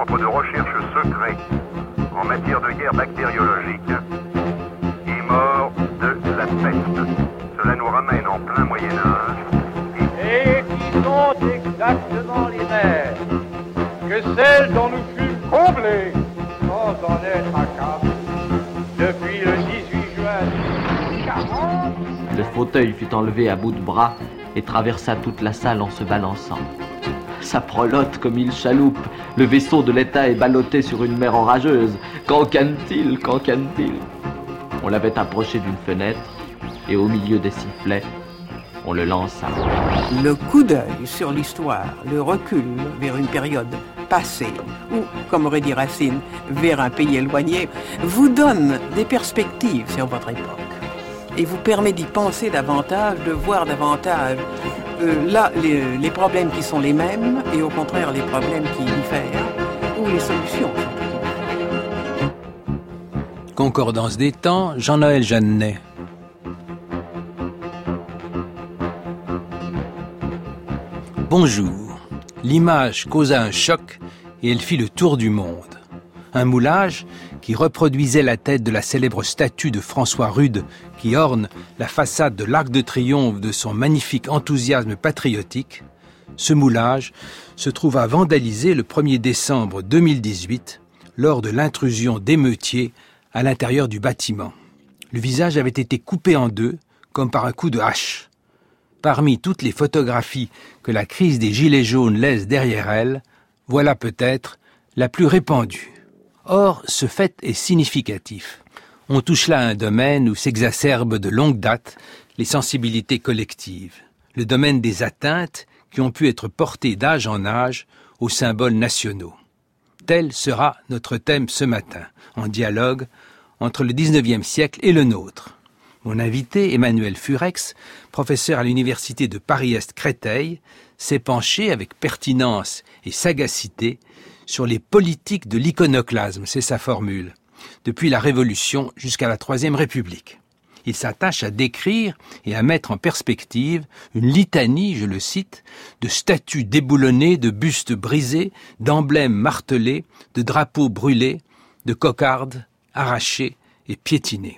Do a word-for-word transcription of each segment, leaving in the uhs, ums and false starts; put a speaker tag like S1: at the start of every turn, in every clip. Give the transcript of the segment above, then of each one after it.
S1: Ordre de recherche secret en matière de guerre bactériologique est mort de la peste. Cela nous ramène en plein Moyen-Âge.
S2: Et qui sont exactement les mêmes que celles dont nous fûmes comblés sans en être accablés depuis le dix-huit juin mille huit cent quarante.
S3: Le fauteuil fut enlevé à bout de bras et traversa toute la salle en se balançant. Ça prelote comme il chaloupe. Le vaisseau de l'État est ballotté sur une mer orageuse. Qu'en canne-t-il, qu'en canne-t-il? On l'avait approché d'une fenêtre et au milieu des sifflets, on le lança.
S4: Le coup d'œil sur l'histoire, le recul vers une période passée, ou, comme aurait dit Racine, vers un pays éloigné, vous donne des perspectives sur votre époque et vous permet d'y penser davantage, de voir davantage euh, là les, les problèmes qui sont les mêmes et au contraire les problèmes qui diffèrent ou les solutions.
S5: Concordance des temps, Jean-Noël Jeannet. Bonjour. L'image causa un choc et elle fit le tour du monde. Un moulage qui reproduisait la tête de la célèbre statue de François Rude qui orne la façade de l'Arc de Triomphe de son magnifique enthousiasme patriotique. Ce moulage se trouva vandalisé le premier décembre deux mille dix-huit lors de l'intrusion d'émeutiers à l'intérieur du bâtiment. Le visage avait été coupé en deux comme par un coup de hache. Parmi toutes les photographies que la crise des Gilets jaunes laisse derrière elle, voilà peut-être la plus répandue. Or, ce fait est significatif. On touche là à un domaine où s'exacerbent de longue date les sensibilités collectives, le domaine des atteintes qui ont pu être portées d'âge en âge aux symboles nationaux. Tel sera notre thème ce matin, en dialogue entre le dix-neuvième siècle et le nôtre. Mon invité, Emmanuel Furex, professeur à l'université de Paris-Est Créteil, s'est penché avec pertinence et sagacité sur les politiques de l'iconoclasme, c'est sa formule, depuis la Révolution jusqu'à la Troisième République. Il s'attache à décrire et à mettre en perspective une litanie, je le cite, de statues déboulonnées, de bustes brisés, d'emblèmes martelés, de drapeaux brûlés, de cocardes arrachées et piétinées.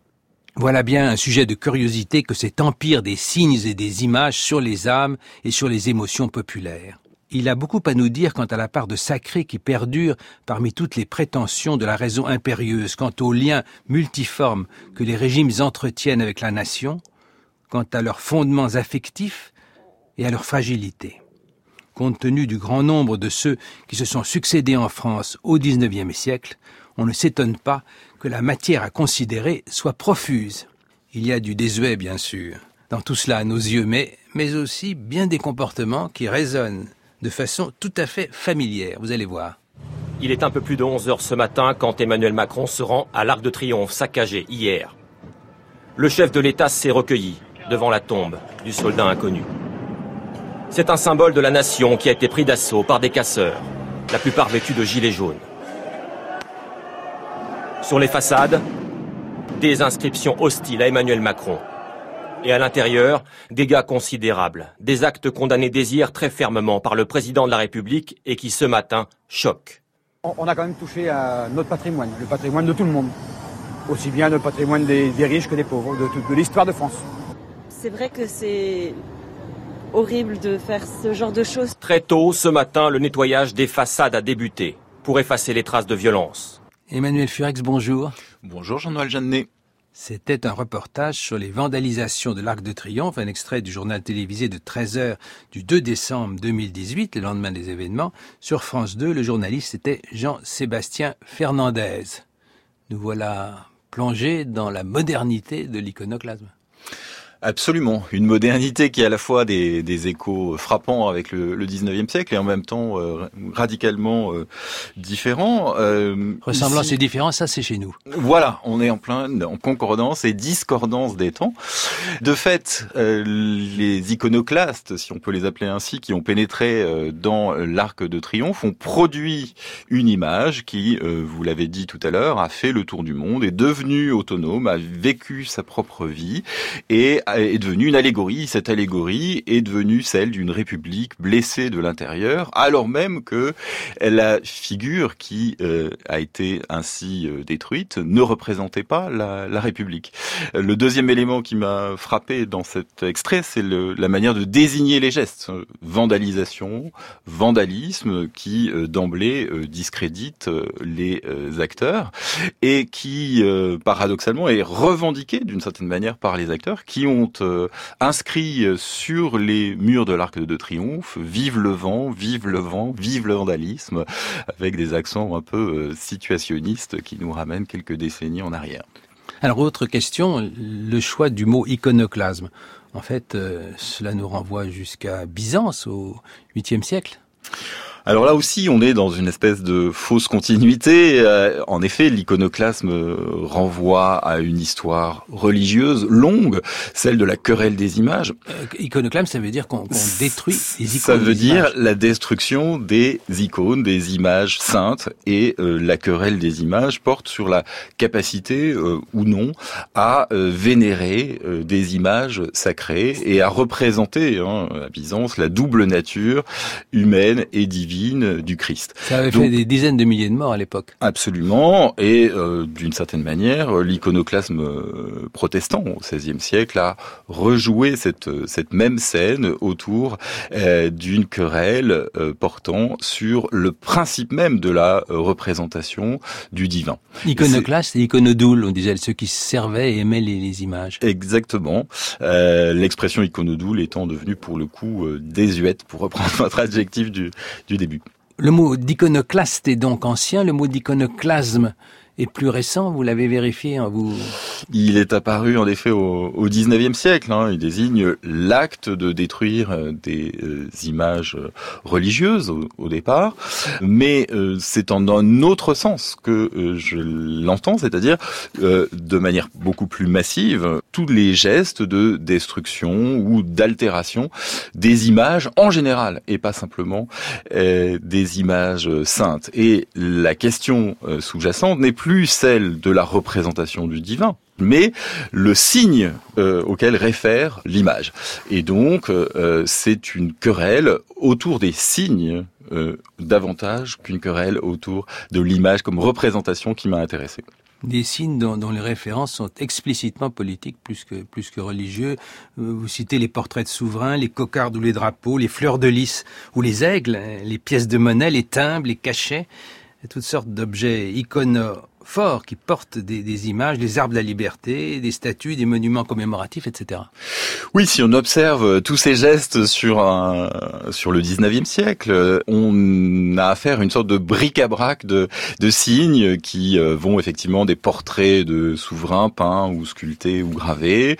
S5: Voilà bien un sujet de curiosité que cet empire des signes et des images sur les âmes et sur les émotions populaires. Il a beaucoup à nous dire quant à la part de sacré qui perdure parmi toutes les prétentions de la raison impérieuse, quant aux liens multiformes que les régimes entretiennent avec la nation, quant à leurs fondements affectifs et à leur fragilité. Compte tenu du grand nombre de ceux qui se sont succédés en France au dix-neuvième siècle, on ne s'étonne pas que la matière à considérer soit profuse. Il y a du désuet, bien sûr, dans tout cela à nos yeux, mais, mais aussi bien des comportements qui résonnent de façon tout à fait familière, vous allez voir.
S6: Il est un peu plus de onze heures ce matin quand Emmanuel Macron se rend à l'Arc de Triomphe, saccagé hier. Le chef de l'État s'est recueilli devant la tombe du soldat inconnu. C'est un symbole de la nation qui a été pris d'assaut par des casseurs, la plupart vêtus de gilets jaunes. Sur les façades, des inscriptions hostiles à Emmanuel Macron. Et à l'intérieur, dégâts considérables, des actes condamnés d'hier très fermement par le président de la République et qui ce matin choquent.
S7: On a quand même touché à notre patrimoine, le patrimoine de tout le monde. Aussi bien le patrimoine des, des riches que des pauvres, de, de l'histoire de France.
S8: C'est vrai que c'est horrible de faire ce genre de choses.
S6: Très tôt, ce matin, le nettoyage des façades a débuté pour effacer les traces de violence.
S5: Emmanuel Furex, bonjour.
S9: Bonjour Jean-Noël Jeannet.
S5: C'était un reportage sur les vandalisations de l'Arc de Triomphe, un extrait du journal télévisé de treize heures du deux décembre deux mille dix-huit, le lendemain des événements. Sur France deux, le journaliste était Jean-Sébastien Fernandez. Nous voilà plongés dans la modernité de l'iconoclasme.
S9: Absolument, une modernité qui a à la fois des, des échos frappants avec le, le dix-neuvième siècle et en même temps euh, radicalement euh, différents. Euh,
S5: Ressemblance
S9: ici,
S5: et différence, ça c'est chez nous.
S9: Voilà, on est en plein en concordance et discordance des temps. De fait, euh, les iconoclastes, si on peut les appeler ainsi, qui ont pénétré euh, dans l'Arc de Triomphe, ont produit une image qui, euh, vous l'avez dit tout à l'heure, a fait le tour du monde, est devenue autonome, a vécu sa propre vie et est devenue une allégorie. Cette allégorie est devenue celle d'une république blessée de l'intérieur, alors même que la figure qui euh, a été ainsi euh, détruite ne représentait pas la, la république. Le deuxième élément qui m'a frappé dans cet extrait, c'est le, la manière de désigner les gestes. Vandalisation, vandalisme, qui euh, d'emblée euh, discrédite euh, les euh, acteurs et qui, euh, paradoxalement, est revendiqué d'une certaine manière par les acteurs qui ont euh, inscrit sur les murs de l'Arc de Triomphe « Vive le vent, vive le vent, vive le vandalisme » avec des accents un peu euh, situationnistes qui nous ramènent quelques décennies en arrière.
S5: Alors, autre question, le choix du mot iconoclasme. En fait, euh, cela nous renvoie jusqu'à Byzance, au huitième siècle.
S9: Alors là aussi, on est dans une espèce de fausse continuité. Euh, en effet, l'iconoclasme renvoie à une histoire religieuse longue, celle de la querelle des images.
S5: Euh, iconoclasme, ça veut dire qu'on, qu'on détruit les icônes.
S9: Ça veut dire
S5: images.
S9: La destruction des icônes, des images saintes, et euh, la querelle des images porte sur la capacité euh, ou non à euh, vénérer euh, des images sacrées et à représenter, hein, à Byzance, la double nature humaine et divine du Christ.
S5: Ça avait
S9: Donc,
S5: fait des dizaines de milliers de morts à l'époque.
S9: Absolument, et euh, d'une certaine manière, l'iconoclasme euh, protestant au seizième siècle a rejoué cette, cette même scène autour euh, d'une querelle euh, portant sur le principe même de la euh, représentation du divin.
S5: Iconoclaste et iconodoule, on disait ceux qui servaient et aimaient les, les images.
S9: Exactement. Euh, l'expression iconodoule étant devenue pour le coup euh, désuète, pour reprendre votre adjectif du, du début.
S5: Le mot d'iconoclaste est donc ancien, le mot d'iconoclasme est plus récent, vous l'avez vérifié, hein, vous...
S9: Il est apparu en effet au, au dix-neuvième siècle. Hein. Il désigne l'acte de détruire des euh, images religieuses au, au départ, mais euh, c'est en un autre sens que euh, je l'entends, c'est-à-dire euh, de manière beaucoup plus massive, tous les gestes de destruction ou d'altération des images en général, et pas simplement euh, des images saintes. Et la question euh, sous-jacente n'est plus celle de la représentation du divin, mais le signe euh, auquel réfère l'image. Et donc, euh, c'est une querelle autour des signes euh, davantage qu'une querelle autour de l'image comme représentation qui m'a intéressé.
S5: Des signes dont, dont les références sont explicitement politiques plus que, plus que religieux. Vous citez les portraits de souverains, les cocardes ou les drapeaux, les fleurs de lys ou les aigles, les pièces de monnaie, les timbres, les cachets, toutes sortes d'objets iconophores qui portent des, des images, les arbres de la liberté, des statues, des monuments commémoratifs, et cetera.
S9: Oui, si on observe tous ces gestes sur un, sur le dix-neuvième siècle, on a affaire à une sorte de bric-à-brac de, de signes qui vont effectivement des portraits de souverains peints ou sculptés ou gravés,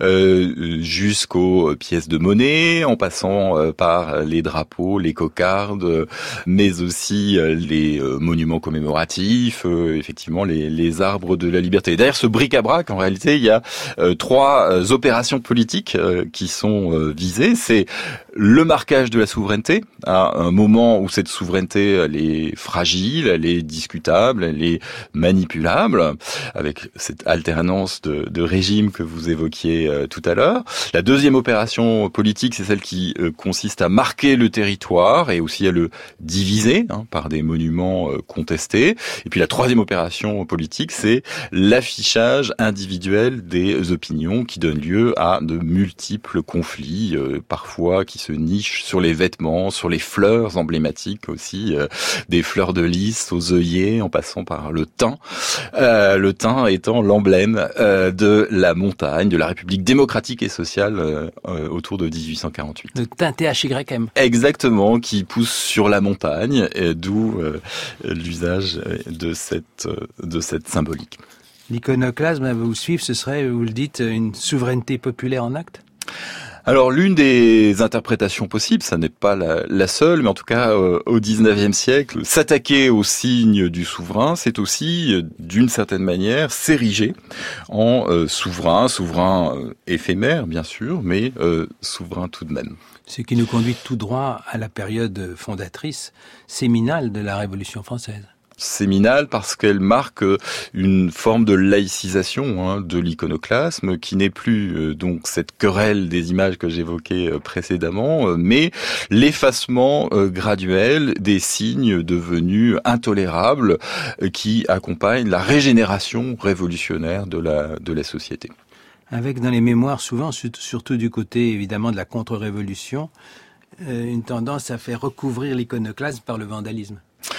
S9: euh, jusqu'aux pièces de monnaie, en passant par les drapeaux, les cocardes, mais aussi les monuments commémoratifs, effectivement les, les arbres de la liberté. Derrière ce bric-à-brac, en réalité, il y a euh, trois euh, opérations politiques euh, qui sont euh, visées. C'est le marquage de la souveraineté, à un moment où cette souveraineté, elle est fragile, elle est discutable, elle est manipulable, avec cette alternance de, de régimes que vous évoquiez euh, tout à l'heure. La deuxième opération politique, c'est celle qui euh, consiste à marquer le territoire et aussi à le diviser, hein, par des monuments euh, contestés. Et puis la troisième opération politique, c'est l'affichage individuel des opinions qui donne lieu à de multiples conflits, euh, parfois qui se nichent sur les vêtements, sur les fleurs emblématiques aussi, euh, des fleurs de lys aux œillets, en passant par le thym, euh, le thym étant l'emblème euh, de la montagne, de la République démocratique et sociale euh, euh, autour de dix-huit cent quarante-huit.
S5: Le thym T H Y M.
S9: Exactement, qui pousse sur la montagne, et d'où euh, l'usage de cette euh, de cette symbolique.
S5: L'iconoclasme, à vous suivre, ce serait, vous le dites, une souveraineté populaire en acte ?
S9: Alors l'une des interprétations possibles, ça n'est pas la, la seule, mais en tout cas euh, au dix-neuvième siècle, s'attaquer au signe du souverain, c'est aussi euh, d'une certaine manière s'ériger en euh, souverain, souverain euh, éphémère bien sûr, mais euh, souverain tout de même.
S5: Ce qui nous conduit tout droit à la période fondatrice, séminale de la Révolution française.
S9: séminale parce qu'elle marque une forme de laïcisation hein, de l'iconoclasme qui n'est plus euh, donc cette querelle des images que j'évoquais euh, précédemment, euh, mais l'effacement euh, graduel des signes devenus intolérables euh, qui accompagnent la régénération révolutionnaire de la de la société.
S5: Avec dans les mémoires souvent, surtout du côté évidemment de la contre-révolution, euh, une tendance à faire recouvrir l'iconoclasme par le vandalisme.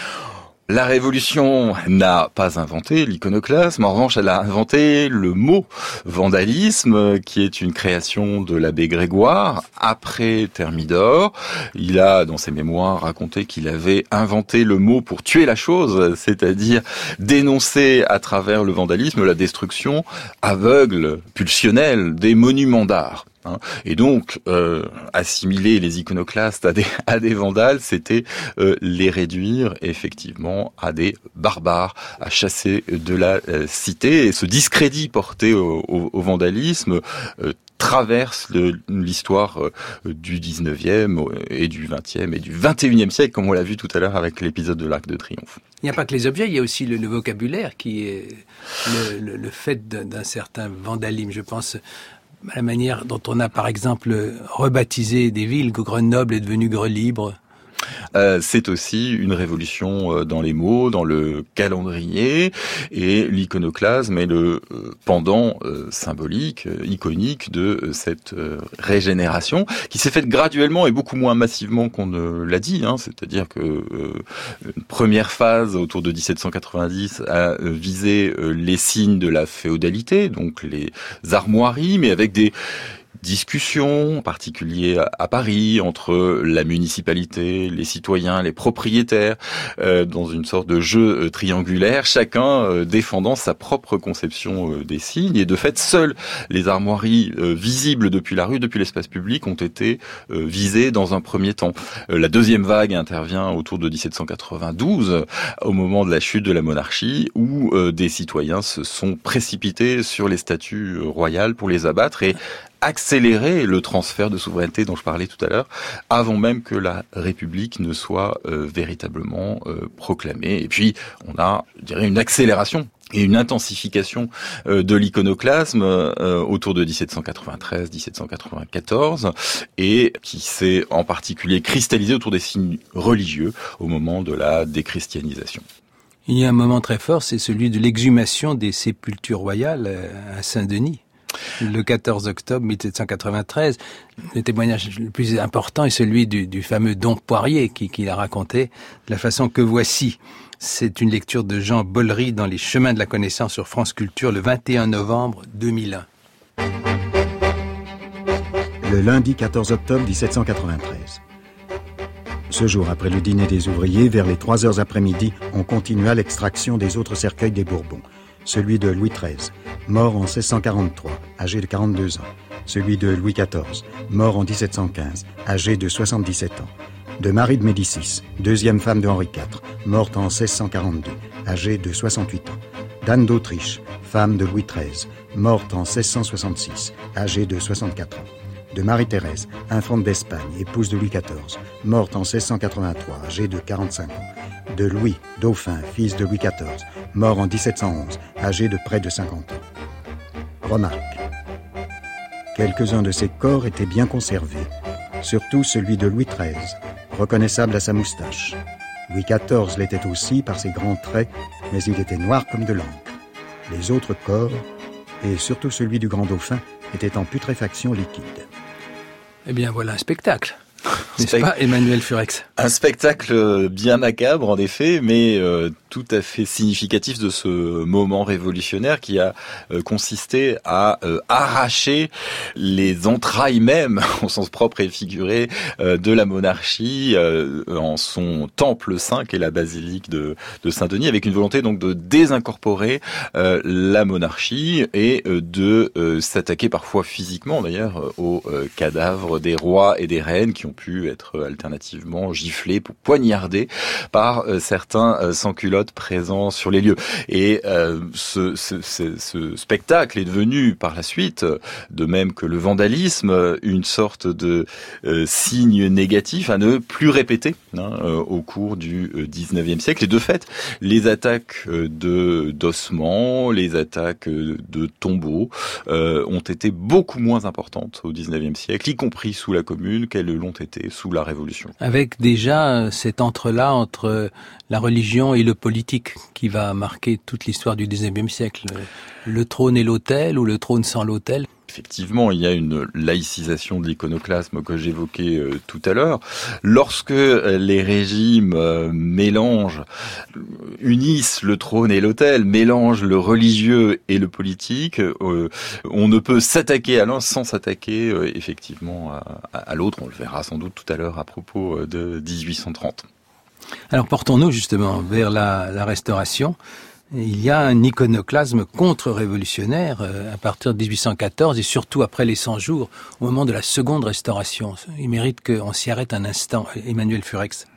S9: La Révolution n'a pas inventé l'iconoclasme, en revanche elle a inventé le mot vandalisme, qui est une création de l'abbé Grégoire, après Thermidor. Il a, dans ses mémoires, raconté qu'il avait inventé le mot pour tuer la chose, c'est-à-dire dénoncer à travers le vandalisme la destruction aveugle, pulsionnelle des monuments d'art. Et donc, euh, assimiler les iconoclastes à des, à des vandales, c'était euh, les réduire effectivement à des barbares, à chasser de la euh, cité. Et ce discrédit porté au, au, au vandalisme euh, traverse le, l'histoire euh, du dix-neuvième et du vingtième et du vingt et unième siècle, comme on l'a vu tout à l'heure avec l'épisode de l'Arc de Triomphe.
S5: Il n'y a pas que les objets, il y a aussi le, le vocabulaire qui est le, le, le fait d'un, d'un certain vandalisme. Je pense à la manière dont on a, par exemple, rebaptisé des villes, que Grenoble est devenu Grelibre.
S9: Euh, c'est aussi une révolution dans les mots, dans le calendrier, et l'iconoclasme est le pendant euh, symbolique, euh, iconique de euh, cette euh, régénération qui s'est faite graduellement et beaucoup moins massivement qu'on ne l'a dit. Hein, c'est-à-dire que euh, une première phase autour de dix-sept cent quatre-vingt-dix a euh, visé euh, les signes de la féodalité, donc les armoiries, mais avec des discussions, en particulier à Paris, entre la municipalité, les citoyens, les propriétaires, euh, dans une sorte de jeu euh, triangulaire, chacun euh, défendant sa propre conception euh, des signes. Et de fait, seules les armoiries euh, visibles depuis la rue, depuis l'espace public, ont été euh, visées dans un premier temps. Euh, la deuxième vague intervient autour de dix-sept cent quatre-vingt-douze, au moment de la chute de la monarchie, où euh, des citoyens se sont précipités sur les statues royales pour les abattre et accélérer le transfert de souveraineté dont je parlais tout à l'heure, avant même que la République ne soit euh, véritablement euh, proclamée. Et puis, on a, je dirais, une accélération et une intensification euh, de l'iconoclasme euh, autour de dix-sept cent quatre-vingt-treize dix-sept cent quatre-vingt-quatorze, et qui s'est en particulier cristallisé autour des signes religieux au moment de la déchristianisation.
S5: Il y a un moment très fort, c'est celui de l'exhumation des sépultures royales à Saint-Denis. Le quatorze octobre mille sept cent quatre-vingt-treize, le témoignage le plus important est celui du, du fameux Don Poirier qui, qui l'a raconté de la façon que voici. C'est une lecture de Jean Bollery dans Les Chemins de la Connaissance sur France Culture le vingt et un novembre deux mille un.
S10: Le lundi quatorze octobre dix-sept cent quatre-vingt-treize. Ce jour, après le dîner des ouvriers, vers les trois heures après-midi, on continua l'extraction des autres cercueils des Bourbons. Celui de Louis treize, mort en seize cent quarante-trois, âgé de quarante-deux ans. Celui de Louis quatorze, mort en dix-sept cent quinze, âgé de soixante-dix-sept ans. De Marie de Médicis, deuxième femme de Henri quatre, morte en seize cent quarante-deux, âgée de soixante-huit ans. d'Anne d'Autriche, femme de Louis treize, morte en seize cent soixante-six, âgée de soixante-quatre ans. De Marie-Thérèse, infante d'Espagne, épouse de Louis quatorze, morte en seize cent quatre-vingt-trois, âgée de quarante-cinq ans. De Louis, dauphin, fils de Louis quatorze, mort en dix-sept cent onze, âgé de près de cinquante ans. Remarque. Quelques-uns de ces corps étaient bien conservés, surtout celui de Louis treize, reconnaissable à sa moustache. Louis quatorze l'était aussi par ses grands traits, mais il était noir comme de l'encre. Les autres corps, et surtout celui du grand dauphin, étaient en putréfaction liquide.
S5: Eh bien, voilà un spectacle. N'est-ce pas, Emmanuel Furex?
S9: Un spectacle bien macabre, en effet, mais euh, tout à fait significatif de ce moment révolutionnaire qui a euh, consisté à euh, arracher les entrailles même, au sens propre et figuré, euh, de la monarchie euh, en son temple saint, qui est la basilique de, de Saint-Denis, avec une volonté donc de désincorporer euh, la monarchie et euh, de euh, s'attaquer parfois physiquement, d'ailleurs, aux euh, cadavres des rois et des reines qui ont pu pu être alternativement giflé, poignardé par euh, certains euh, sans-culottes présents sur les lieux. Et euh, ce, ce, ce, ce spectacle est devenu par la suite, de même que le vandalisme, une sorte de euh, signe négatif à ne plus répéter hein, euh, au cours du dix-neuvième siècle. Et de fait, les attaques de d'ossements, les attaques de tombeaux euh, ont été beaucoup moins importantes au dix-neuvième siècle, y compris sous la Commune, qu'elles l'ont été sous la Révolution.
S5: Avec déjà cet entre-là entre la religion et le politique qui va marquer toute l'histoire du dix-neuvième siècle. Le trône et l'autel, ou le trône sans l'autel.
S9: Effectivement, il y a une laïcisation de l'iconoclasme que j'évoquais euh, tout à l'heure. Lorsque euh, les régimes euh, mélangent, unissent le trône et l'autel, mélangent le religieux et le politique, euh, on ne peut s'attaquer à l'un sans s'attaquer euh, effectivement à, à l'autre. On le verra sans doute tout à l'heure à propos euh, de dix-huit cent trente.
S5: Alors portons-nous justement vers la, la Restauration. Il y a un iconoclasme contre-révolutionnaire à partir de dix-huit cent quatorze et surtout après les cent jours, au moment de la seconde Restauration. Il mérite qu'on s'y arrête un instant, Emmanuel Furex.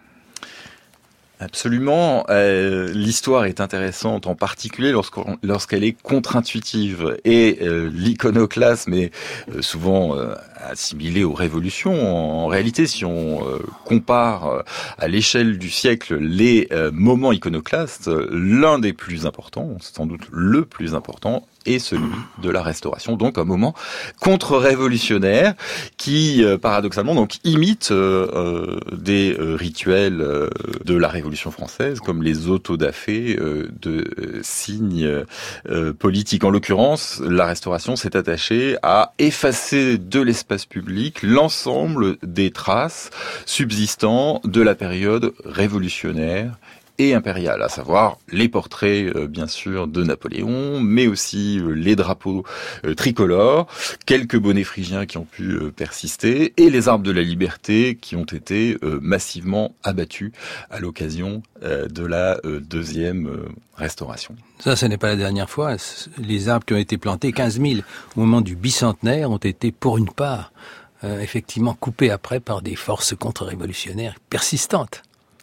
S9: Absolument. Euh, l'histoire est intéressante, en particulier lorsqu'on, lorsqu'elle est contre-intuitive. Et euh, l'iconoclasme est euh, souvent euh, assimilé aux révolutions. En, en réalité, si on euh, compare euh, à l'échelle du siècle les euh, moments iconoclastes, l'un des plus importants, sans doute le plus important, est celui de la Restauration, donc un moment contre-révolutionnaire qui, euh, paradoxalement, donc imite euh, euh, des euh, rituels euh, de la Révolution française, comme les autodafés euh, de euh, signes euh, politiques. En l'occurrence, la Restauration s'est attachée à effacer de l'espace public l'ensemble des traces subsistant de la période révolutionnaire et impériale, à savoir les portraits, euh, bien sûr, de Napoléon, mais aussi euh, les drapeaux euh, tricolores, quelques bonnets phrygiens qui ont pu euh, persister, et les arbres de la liberté qui ont été euh, massivement abattus à l'occasion euh, de la euh, deuxième euh, Restauration.
S5: Ça, ce n'est pas la dernière fois. Les arbres qui ont été plantés, quinze mille, au moment du bicentenaire, ont été, pour une part, euh, effectivement coupés après par des forces contre-révolutionnaires persistantes.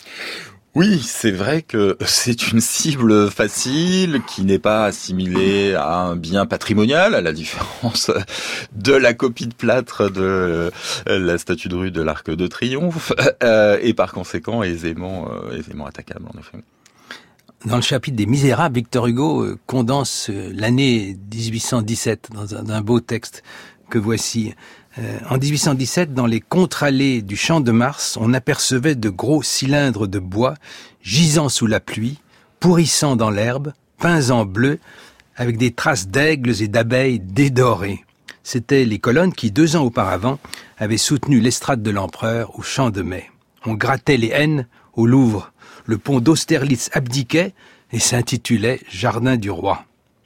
S9: Oui, c'est vrai que c'est une cible facile qui n'est pas assimilée à un bien patrimonial, à la différence de la copie de plâtre de la statue de rue de l'Arc de Triomphe, et par conséquent aisément, aisément attaquable en effet.
S5: Dans le chapitre des Misérables, Victor Hugo condense l'année dix-huit cent dix-sept dans un, un beau texte que voici. Euh, en dix-huit cent dix-sept, dans les contre-allées du Champ de Mars, on apercevait de gros cylindres de bois gisant sous la pluie, pourrissant dans l'herbe, peints en bleu, avec des traces d'aigles et d'abeilles dédorées. C'étaient les colonnes qui, deux ans auparavant, avaient soutenu l'estrade de l'empereur au Champ de Mai. On grattait les N au Louvre. Le pont d'Austerlitz abdiquait et s'intitulait Jardin du Roi.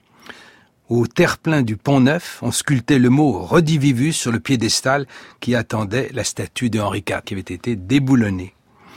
S5: Au terre-plein du Pont-Neuf, on sculptait le mot Redivivus sur le piédestal qui attendait la statue de Henri quatre, qui avait été déboulonnée.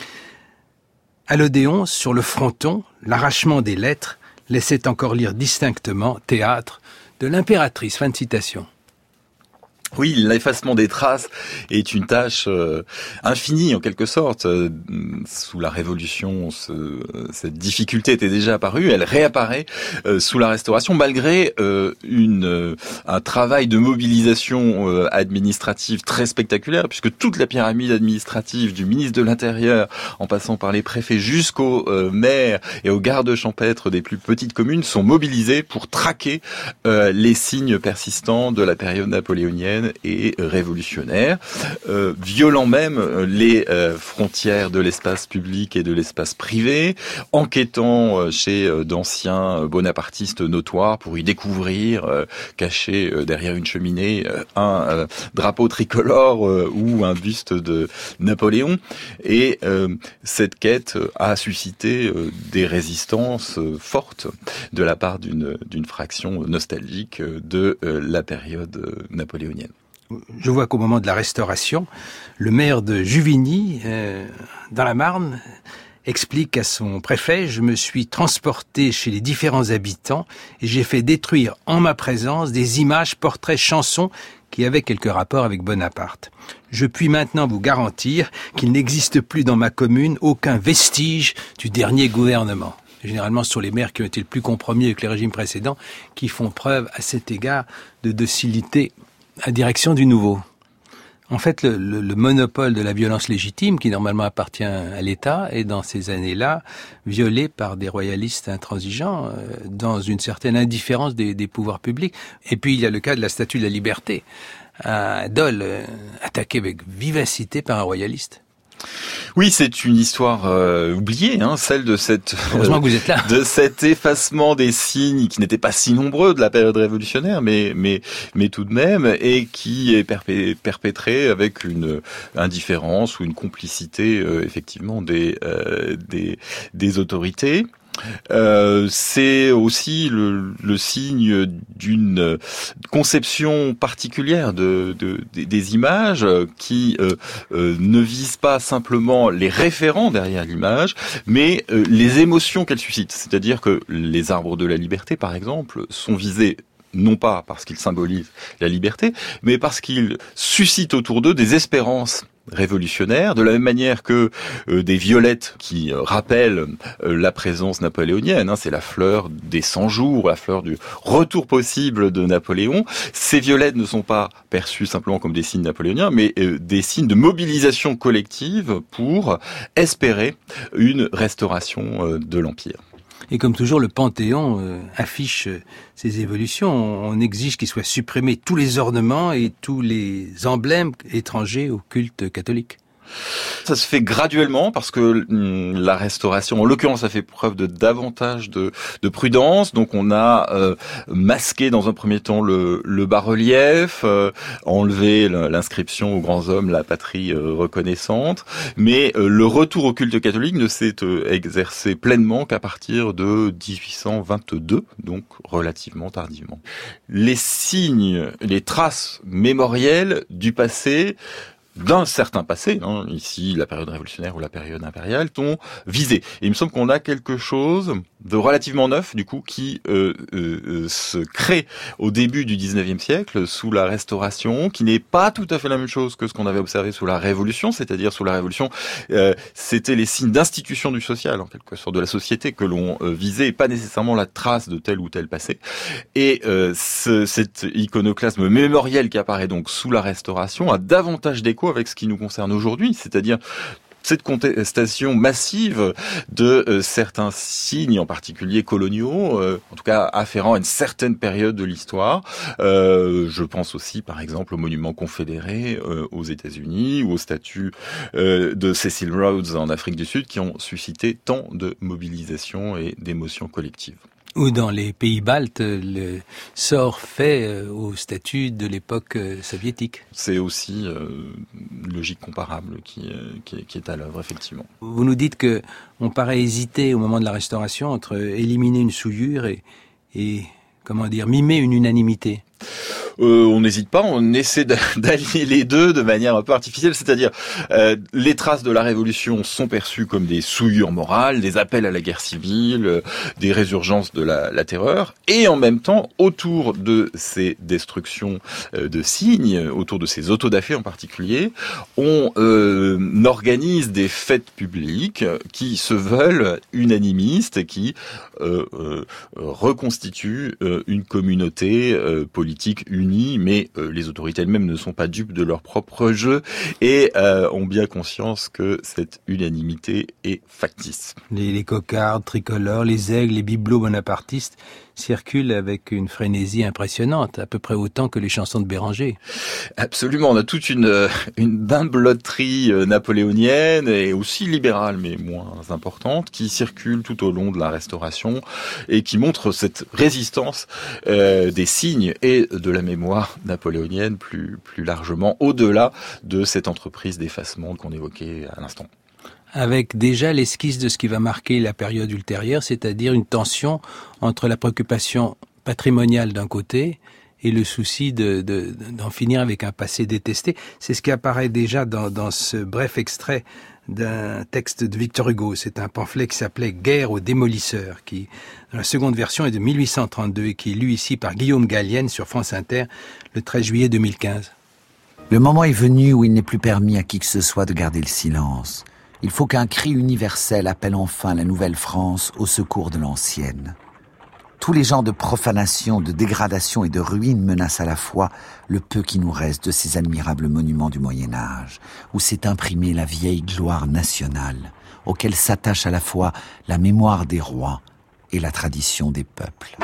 S5: À l'Odéon, sur le fronton, l'arrachement des lettres laissait encore lire distinctement « Théâtre de l'impératrice ». Fin de citation.
S9: Oui, l'effacement des traces est une tâche euh, infinie en quelque sorte. Euh, sous la Révolution, ce, cette difficulté était déjà apparue. Elle réapparaît euh, sous la Restauration, malgré euh, une, euh, un travail de mobilisation euh, administrative très spectaculaire, puisque toute la pyramide administrative du ministre de l'Intérieur, en passant par les préfets jusqu'aux euh, maires et aux gardes champêtres des plus petites communes, sont mobilisés pour traquer euh, les signes persistants de la période napoléonienne et révolutionnaire, euh, violant même les euh, frontières de l'espace public et de l'espace privé, enquêtant euh, chez euh, d'anciens bonapartistes notoires pour y découvrir, euh, caché euh, derrière une cheminée, euh, un euh, drapeau tricolore euh, ou un buste de Napoléon. Et euh, cette quête a suscité euh, des résistances euh, fortes de la part d'une, d'une fraction nostalgique de euh, la période euh, napoléonienne.
S5: Je vois qu'au moment de la Restauration, le maire de Juvigny, euh, dans la Marne, explique à son préfet « Je me suis transporté chez les différents habitants et j'ai fait détruire en ma présence des images, portraits, chansons qui avaient quelque rapport avec Bonaparte. Je puis maintenant vous garantir qu'il n'existe plus dans ma commune aucun vestige du dernier gouvernement. » Généralement, ce sont les maires qui ont été le plus compromis avec les régimes précédents qui font preuve à cet égard de docilité à la direction du nouveau. En fait, le, le, le monopole de la violence légitime, qui normalement appartient à l'État, est dans ces années-là violé par des royalistes intransigeants, euh, dans une certaine indifférence des, des pouvoirs publics. Et puis, il y a le cas de la Statue de la Liberté, à Dole, euh, attaquée avec vivacité par un royaliste.
S9: Oui, c'est une histoire euh, oubliée, hein, celle de cette
S5: Heureusement que vous êtes là.
S9: de cet effacement des signes qui n'étaient pas si nombreux de la période révolutionnaire, mais mais mais tout de même, et qui est perpé- perpétré avec une indifférence ou une complicité euh, effectivement des euh, des des autorités. Euh, c'est aussi le, le signe d'une conception particulière de, de, de des images qui euh, euh, ne vise pas simplement les référents derrière l'image, mais euh, les émotions qu'elle suscite. C'est-à-dire que les arbres de la liberté, par exemple, sont visés non pas parce qu'ils symbolisent la liberté, mais parce qu'ils suscitent autour d'eux des espérances révolutionnaires, de la même manière que euh, des violettes qui euh, rappellent euh, la présence napoléonienne, hein, c'est la fleur des cent jours, la fleur du retour possible de Napoléon. Ces violettes ne sont pas perçues simplement comme des signes napoléoniens, mais euh, des signes de mobilisation collective pour espérer une restauration euh, de l'Empire.
S5: Et comme toujours, le Panthéon euh, affiche euh, ces évolutions. On exige qu'ils soient supprimés tous les ornements et tous les emblèmes étrangers au culte catholique.
S9: Ça se fait graduellement parce que hum, la restauration, en l'occurrence, a fait preuve de davantage de, de prudence. Donc, on a euh, masqué dans un premier temps le, le bas-relief, euh, enlevé l'inscription aux grands hommes, la patrie euh, reconnaissante. Mais euh, le retour au culte catholique ne s'est euh, exercé pleinement qu'à partir de dix-huit cent vingt-deux, donc relativement tardivement. Les signes, les traces mémorielles du passé, d'un certain passé, hein, ici la période révolutionnaire ou la période impériale, sont visés. Et il me semble qu'on a quelque chose de relativement neuf, du coup, qui euh, euh, se crée au début du dix-neuvième siècle, sous la Restauration, qui n'est pas tout à fait la même chose que ce qu'on avait observé sous la Révolution, c'est-à-dire sous la Révolution, euh, c'était les signes d'institution du social, en quelque sorte, de la société que l'on euh, visait, et pas nécessairement la trace de tel ou tel passé. Et euh, ce, cet iconoclasme mémoriel qui apparaît donc sous la Restauration a davantage d'écho avec ce qui nous concerne aujourd'hui, c'est-à-dire cette contestation massive de euh, certains signes, en particulier coloniaux, euh, en tout cas afférents à une certaine période de l'histoire. Euh, je pense aussi, par exemple, aux monuments confédérés euh, aux États-Unis ou aux statues euh, de Cecil Rhodes en Afrique du Sud, qui ont suscité tant de mobilisation et d'émotions collectives.
S5: Ou dans les pays baltes, le sort fait aux statues de l'époque soviétique.
S9: C'est aussi euh, une logique comparable qui, euh, qui, qui est à l'œuvre, effectivement.
S5: Vous nous dites que on paraît hésiter au moment de la Restauration entre éliminer une souillure et, et comment dire, mimer une unanimité.
S9: Euh, on n'hésite pas, on essaie d'allier les deux de manière un peu artificielle, c'est-à-dire euh, les traces de la Révolution sont perçues comme des souillures morales, des appels à la guerre civile, euh, des résurgences de la, la terreur, et en même temps, autour de ces destructions euh, de signes, autour de ces autodafés en particulier, on euh, organise des fêtes publiques qui se veulent unanimistes et qui euh, euh, reconstituent euh, une communauté euh, politique unis, mais euh, les autorités elles-mêmes ne sont pas dupes de leur propre jeu et euh, ont bien conscience que cette unanimité est factice.
S5: Les, les cocardes, tricolores, les aigles, les bibelots bonapartistes circulent avec une frénésie impressionnante, à peu près autant que les chansons de Béranger.
S9: Absolument, on a toute une, une bimbeloterie napoléonienne et aussi libérale, mais moins importante, qui circule tout au long de la Restauration et qui montre cette résistance euh, des signes et de la mémoire napoléonienne plus, plus largement, au-delà de cette entreprise d'effacement qu'on évoquait à l'instant.
S5: Avec déjà l'esquisse de ce qui va marquer la période ultérieure, c'est-à-dire une tension entre la préoccupation patrimoniale d'un côté et le souci de, de, d'en finir avec un passé détesté. C'est ce qui apparaît déjà dans, dans ce bref extrait d'un texte de Victor Hugo. C'est un pamphlet qui s'appelait « Guerre aux démolisseurs », qui, dans la seconde version, est de mille huit cent trente-deux et qui est lu ici par Guillaume Gallienne sur France Inter le treize juillet deux mille quinze.
S11: Le moment est venu où il n'est plus permis à qui que ce soit de garder le silence. Il faut qu'un cri universel appelle enfin la nouvelle France au secours de l'ancienne. Tous les genres de profanation, de dégradation et de ruine menacent à la fois le peu qui nous reste de ces admirables monuments du Moyen-Âge, où s'est imprimée la vieille gloire nationale, auquel s'attache à la fois la mémoire des rois et la tradition des peuples.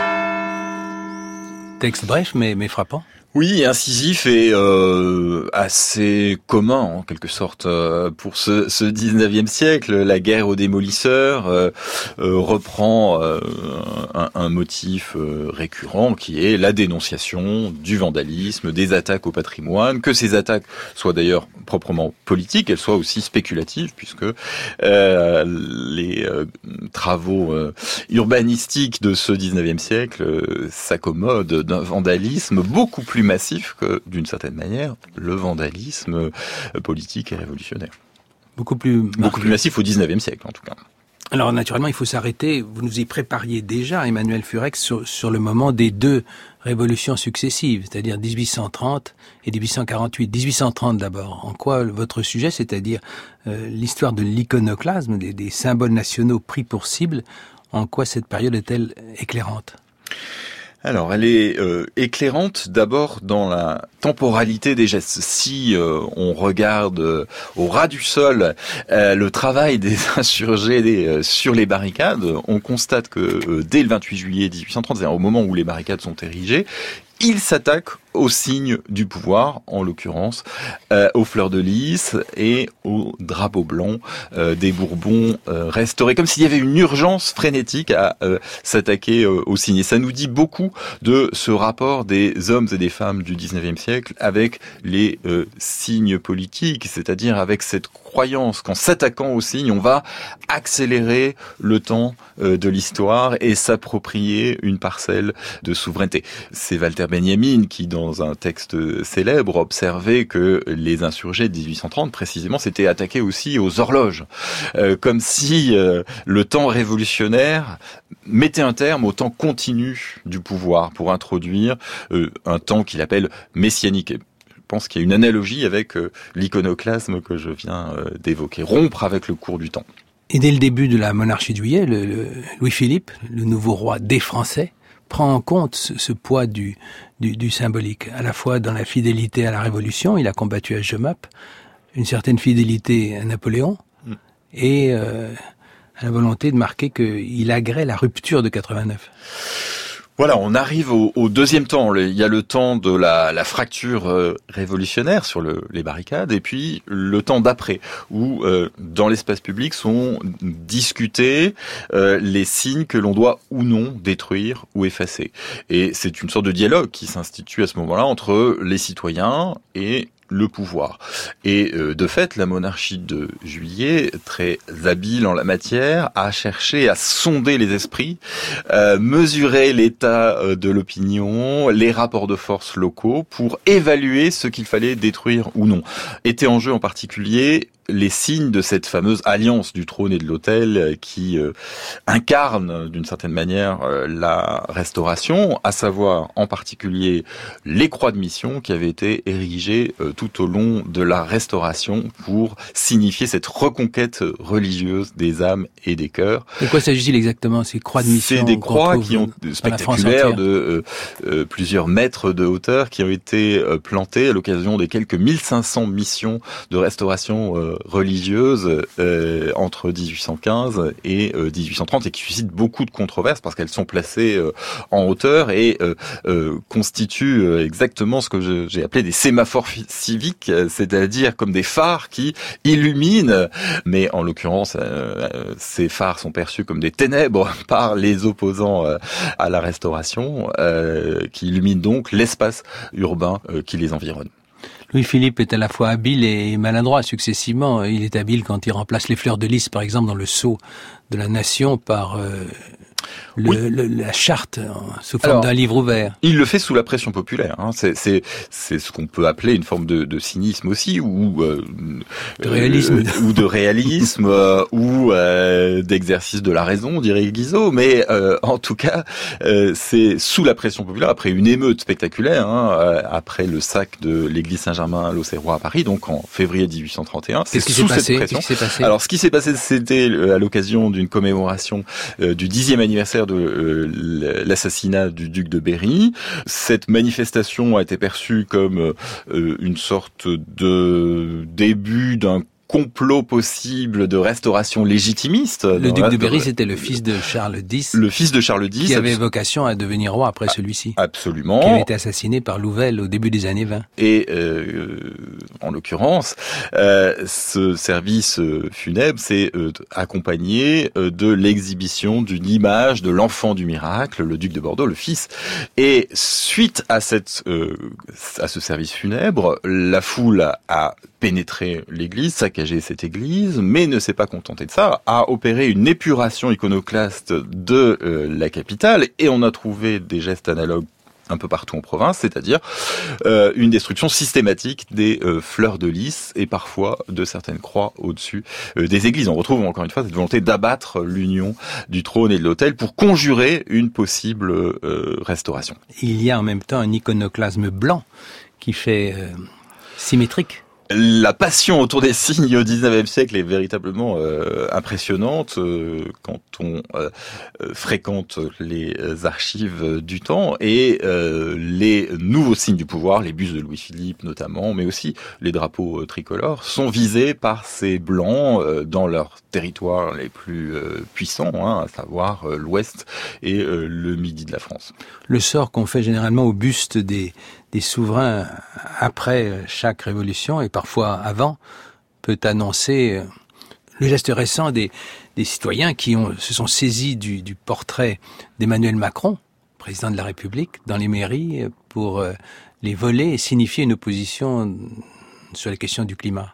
S5: Texte bref mais, mais frappant.
S9: Oui, incisif et euh, assez commun en quelque sorte euh, pour ce, ce dix-neuvième siècle. La guerre aux démolisseurs euh, euh, reprend euh, un, un motif euh, récurrent qui est la dénonciation du vandalisme, des attaques au patrimoine, que ces attaques soient d'ailleurs proprement politiques, elles soient aussi spéculatives puisque euh, les euh, travaux euh, urbanistiques de ce dix-neuvième siècle euh, s'accommodent d'un vandalisme beaucoup plus massif que, d'une certaine manière, le vandalisme politique et révolutionnaire.
S5: Beaucoup plus...
S9: Beaucoup plus massif au dix-neuvième siècle, en tout cas.
S5: Alors, naturellement, il faut s'arrêter. Vous nous y prépariez déjà, Emmanuel Furex, sur, sur le moment des deux révolutions successives, c'est-à-dire dix-huit cent trente et dix-huit cent quarante-huit. dix-huit cent trente d'abord. En quoi votre sujet, c'est-à-dire euh, l'histoire de l'iconoclasme, des, des symboles nationaux pris pour cible, en quoi cette période est-elle éclairante ?
S9: Alors, elle est euh, éclairante d'abord dans la temporalité des gestes. Si euh, on regarde euh, au ras du sol euh, le travail des insurgés des, euh, sur les barricades, on constate que euh, dès le vingt-huit juillet dix-huit cent trente, c'est-à-dire au moment où les barricades sont érigées, ils s'attaquent aux signes du pouvoir, en l'occurrence euh, aux fleurs de lys et au drapeau blanc euh, des Bourbons euh, restaurés, comme s'il y avait une urgence frénétique à euh, s'attaquer euh, aux signes. Et ça nous dit beaucoup de ce rapport des hommes et des femmes du dix-neuvième siècle avec les euh, signes politiques, c'est-à-dire avec cette croyance qu'en s'attaquant aux signes, on va accélérer le temps euh, de l'histoire et s'approprier une parcelle de souveraineté. C'est Walter Benjamin qui, dans un texte célèbre, observait que les insurgés de dix-huit cent trente, précisément, s'étaient attaqués aussi aux horloges, euh, comme si euh, le temps révolutionnaire mettait un terme au temps continu du pouvoir pour introduire euh, un temps qu'il appelle messianique. Je pense qu'il y a une analogie avec euh, l'iconoclasme que je viens euh, d'évoquer, rompre avec le cours du temps.
S5: Et dès le début de la monarchie de Juillet, le, le Louis-Philippe, le nouveau roi des Français, prend en compte ce, ce poids du, du, du symbolique, à la fois dans la fidélité à la Révolution, il a combattu à Jemappes, une certaine fidélité à Napoléon, mm. et euh, à la volonté de marquer qu'il agrée la rupture de quatre-vingt-neuf.
S9: Voilà, on arrive au, au deuxième temps. Il y a le temps de la, la fracture euh, révolutionnaire sur le, les barricades, et puis le temps d'après, où euh, dans l'espace public sont discutés euh, les signes que l'on doit ou non détruire ou effacer. Et c'est une sorte de dialogue qui s'institue à ce moment-là entre les citoyens et le pouvoir. Et euh, de fait, la monarchie de Juillet, très habile en la matière, a cherché à sonder les esprits, euh, mesurer l'état euh, de l'opinion, les rapports de force locaux, pour évaluer ce qu'il fallait détruire ou non. Étaient en jeu en particulier les signes de cette fameuse alliance du trône et de l'autel qui euh, incarne d'une certaine manière euh, la restauration, à savoir en particulier les croix de mission qui avaient été érigées euh, tout au long de la restauration pour signifier cette reconquête religieuse des âmes et des cœurs.
S5: De quoi s'agit-il exactement, ces croix de mission?
S9: C'est des croix qui ont spectaculaires de euh, euh, plusieurs mètres de hauteur qui ont été euh, plantées à l'occasion des quelques mille cinq cents missions de restauration euh, religieuse euh, entre dix-huit cent quinze et euh, dix-huit cent trente et qui suscitent beaucoup de controverses parce qu'elles sont placées euh, en hauteur et euh, euh, constituent euh, exactement ce que je, j'ai appelé des sémaphores civiques, c'est-à-dire comme des phares qui illuminent, mais en l'occurrence euh, ces phares sont perçus comme des ténèbres par les opposants euh, à la restauration, euh, qui illuminent donc l'espace urbain euh, qui les environne.
S5: Louis-Philippe est à la fois habile et maladroit successivement. Il est habile quand il remplace les fleurs de lys, par exemple, dans le sceau de la nation par euh, le,
S9: oui.
S5: le, la charte sous forme Alors, d'un livre ouvert.
S9: Il le fait sous la pression populaire. Hein. C'est, c'est, c'est ce qu'on peut appeler une forme de, de cynisme aussi, ou euh,
S5: de réalisme,
S9: euh, ou de réalisme, euh, ou euh, d'exercice de la raison, dirait Guizot. Mais euh, en tout cas, euh, c'est sous la pression populaire, après une émeute spectaculaire, hein, euh, après le sac de l'église Saint-Germain à l'Auxerrois à Paris, donc en février dix-huit cent trente et un.
S5: C'est
S9: sous cette pression.
S5: Qu'est-ce qui s'est passé
S9: Alors, ce qui s'est passé, c'était à l'occasion d'une commémoration euh, du dixième anniversaire de euh, l'assassinat du duc de Berry. Cette manifestation a été perçue comme euh, une sorte de début d'un complot possible de restauration légitimiste.
S5: Le duc de Berry, c'était le fils de Charles X.
S9: Le fils de Charles X.
S5: Qui avait vocation à devenir roi après celui-ci.
S9: Absolument.
S5: Qui avait été assassiné par Louvel au début des années vingt.
S9: Et, euh, en l'occurrence, euh, ce service funèbre s'est euh, accompagné euh, de l'exhibition d'une image de l'enfant du miracle, le duc de Bordeaux, le fils. Et suite à cette, euh, à ce service funèbre, la foule a, a pénétré l'église, saccagé cette église, mais ne s'est pas contenté de ça, a opéré une épuration iconoclaste de euh, la capitale, et on a trouvé des gestes analogues un peu partout en province, c'est-à-dire euh, une destruction systématique des euh, fleurs de lys et parfois de certaines croix au-dessus euh, des églises. On retrouve encore une fois cette volonté d'abattre l'union du trône et de l'autel pour conjurer une possible euh, restauration.
S5: Il y a en même temps un iconoclasme blanc qui fait euh, symétrique.
S9: La passion autour des signes au dix-neuvième siècle est véritablement euh, impressionnante euh, quand on euh, fréquente les archives du temps, et euh, les nouveaux signes du pouvoir, les bustes de Louis-Philippe notamment, mais aussi les drapeaux tricolores, sont visés par ces blancs euh, dans leurs territoires les plus euh, puissants, hein, à savoir euh, l'ouest et euh, le midi de la France.
S5: Le sort qu'on fait généralement aux bustes des des souverains après chaque révolution et parfois avant peut annoncer le geste récent des, des citoyens qui ont, se sont saisis du, du portrait d'Emmanuel Macron, président de la République, dans les mairies pour les voler et signifier une opposition sur les questions du climat.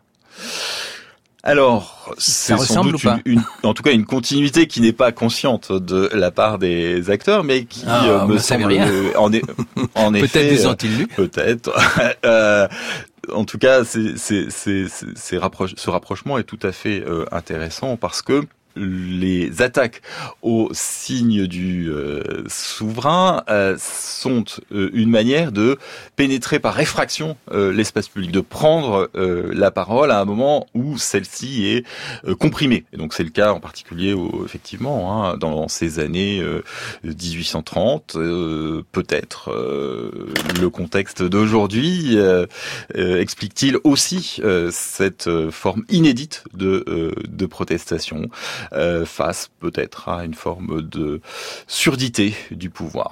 S9: Alors, c'est sans doute une, une, en tout cas une continuité qui n'est pas consciente de la part des acteurs, mais qui
S5: ah,
S9: euh, me
S5: semble
S9: rien. Euh, en, est, en effet,
S5: peut-être vous ont-ils lu
S9: peut-être. euh, en tout cas, c'est, c'est, c'est, c'est, c'est rapproche, ce rapprochement est tout à fait euh, intéressant parce que les attaques aux signes du euh, souverain euh, sont euh, une manière de pénétrer par effraction euh, l'espace public, de prendre euh, la parole à un moment où celle-ci est euh, comprimée. Et donc c'est le cas en particulier au, effectivement hein, dans ces années euh, dix-huit cent trente, euh, peut-être euh, le contexte d'aujourd'hui euh, euh, explique-t-il aussi euh, cette euh, forme inédite de, euh, de protestation. Euh, face peut-être à une forme de surdité du pouvoir.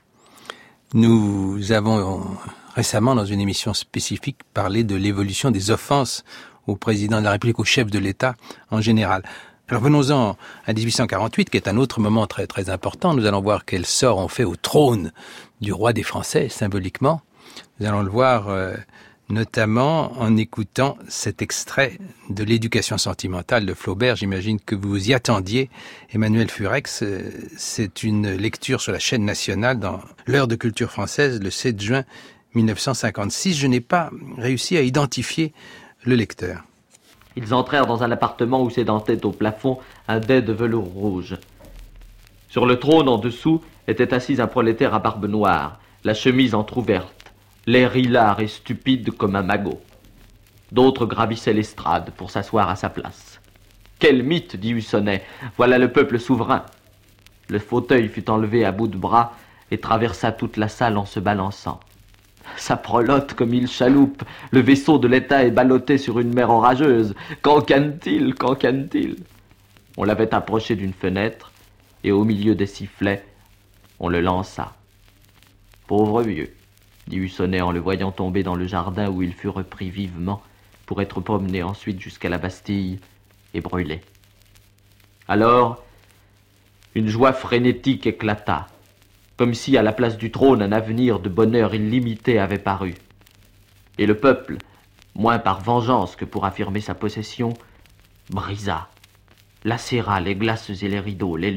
S5: Nous avons récemment, dans une émission spécifique, parlé de l'évolution des offenses au président de la République, au chef de l'État en général. Alors venons-en à dix-huit cent quarante-huit, qui est un autre moment très très important. Nous allons voir quel sort on fait au trône du roi des Français, symboliquement. Nous allons le voir euh, notamment en écoutant cet extrait de l'Éducation sentimentale de Flaubert. J'imagine que vous vous y attendiez, Emmanuel Furex. C'est une lecture sur la chaîne nationale dans l'heure de culture française le sept juin mille neuf cent cinquante-six. Je n'ai pas réussi à identifier le lecteur.
S3: Ils entrèrent dans un appartement où s'édentait au plafond un dais de velours rouge. Sur le trône en dessous était assis un prolétaire à barbe noire, la chemise entr'ouverte, l'air hilar et stupide comme un magot. D'autres gravissaient l'estrade pour s'asseoir à sa place. Quel mythe, dit Hussonnet, voilà le peuple souverain. Le fauteuil fut enlevé à bout de bras et traversa toute la salle en se balançant. Ça prelote comme il chaloupe, le vaisseau de l'État est ballotté sur une mer orageuse. Qu'en canne-t-il, qu'en canne-t-il? On l'avait approché d'une fenêtre, et au milieu des sifflets, on le lança. Pauvre vieux, dit Hussonnet en le voyant tomber dans le jardin où il fut repris vivement pour être promené ensuite jusqu'à la Bastille et brûlé. Alors, une joie frénétique éclata, comme si à la place du trône un avenir de bonheur illimité avait paru. Et le peuple, moins par vengeance que pour affirmer sa possession, brisa, lacéra les glaces et les rideaux, les lustres,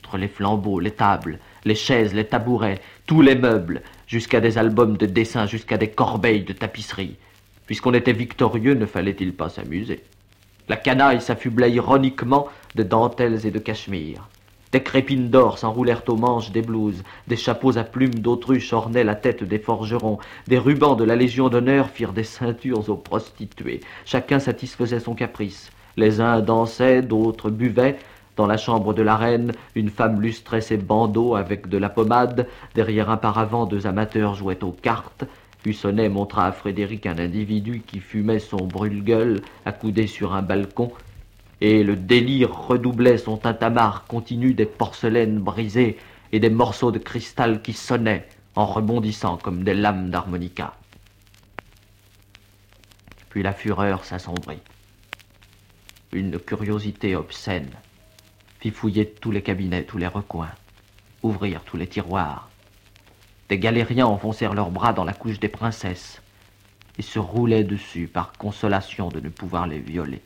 S3: lustres, les flambeaux, les tables, les chaises, les tabourets, tous les meubles, jusqu'à des albums de dessins, jusqu'à des corbeilles de tapisserie. Puisqu'on était victorieux, ne fallait-il pas s'amuser? La canaille s'affublait ironiquement de dentelles et de cachemire. Des crépines d'or s'enroulèrent aux manches des blouses, des chapeaux à plumes d'autruche ornaient la tête des forgerons, des rubans de la Légion d'honneur firent des ceintures aux prostituées. Chacun satisfaisait son caprice. Les uns dansaient, d'autres buvaient. Dans la chambre de la reine, une femme lustrait ses bandeaux avec de la pommade. Derrière un paravent, deux amateurs jouaient aux cartes. Hussonnet montra à Frédéric un individu qui fumait son brûle-gueule, accoudé sur un balcon, et le délire redoublait son tintamarre continu des porcelaines brisées et des morceaux de cristal qui sonnaient en rebondissant comme des lames d'harmonica. Puis la fureur s'assombrit. Une curiosité obscène fit fouiller tous les cabinets, tous les recoins, ouvrir tous les tiroirs. Des galériens enfoncèrent leurs bras dans la couche des princesses et se roulaient dessus par consolation de ne pouvoir les violer.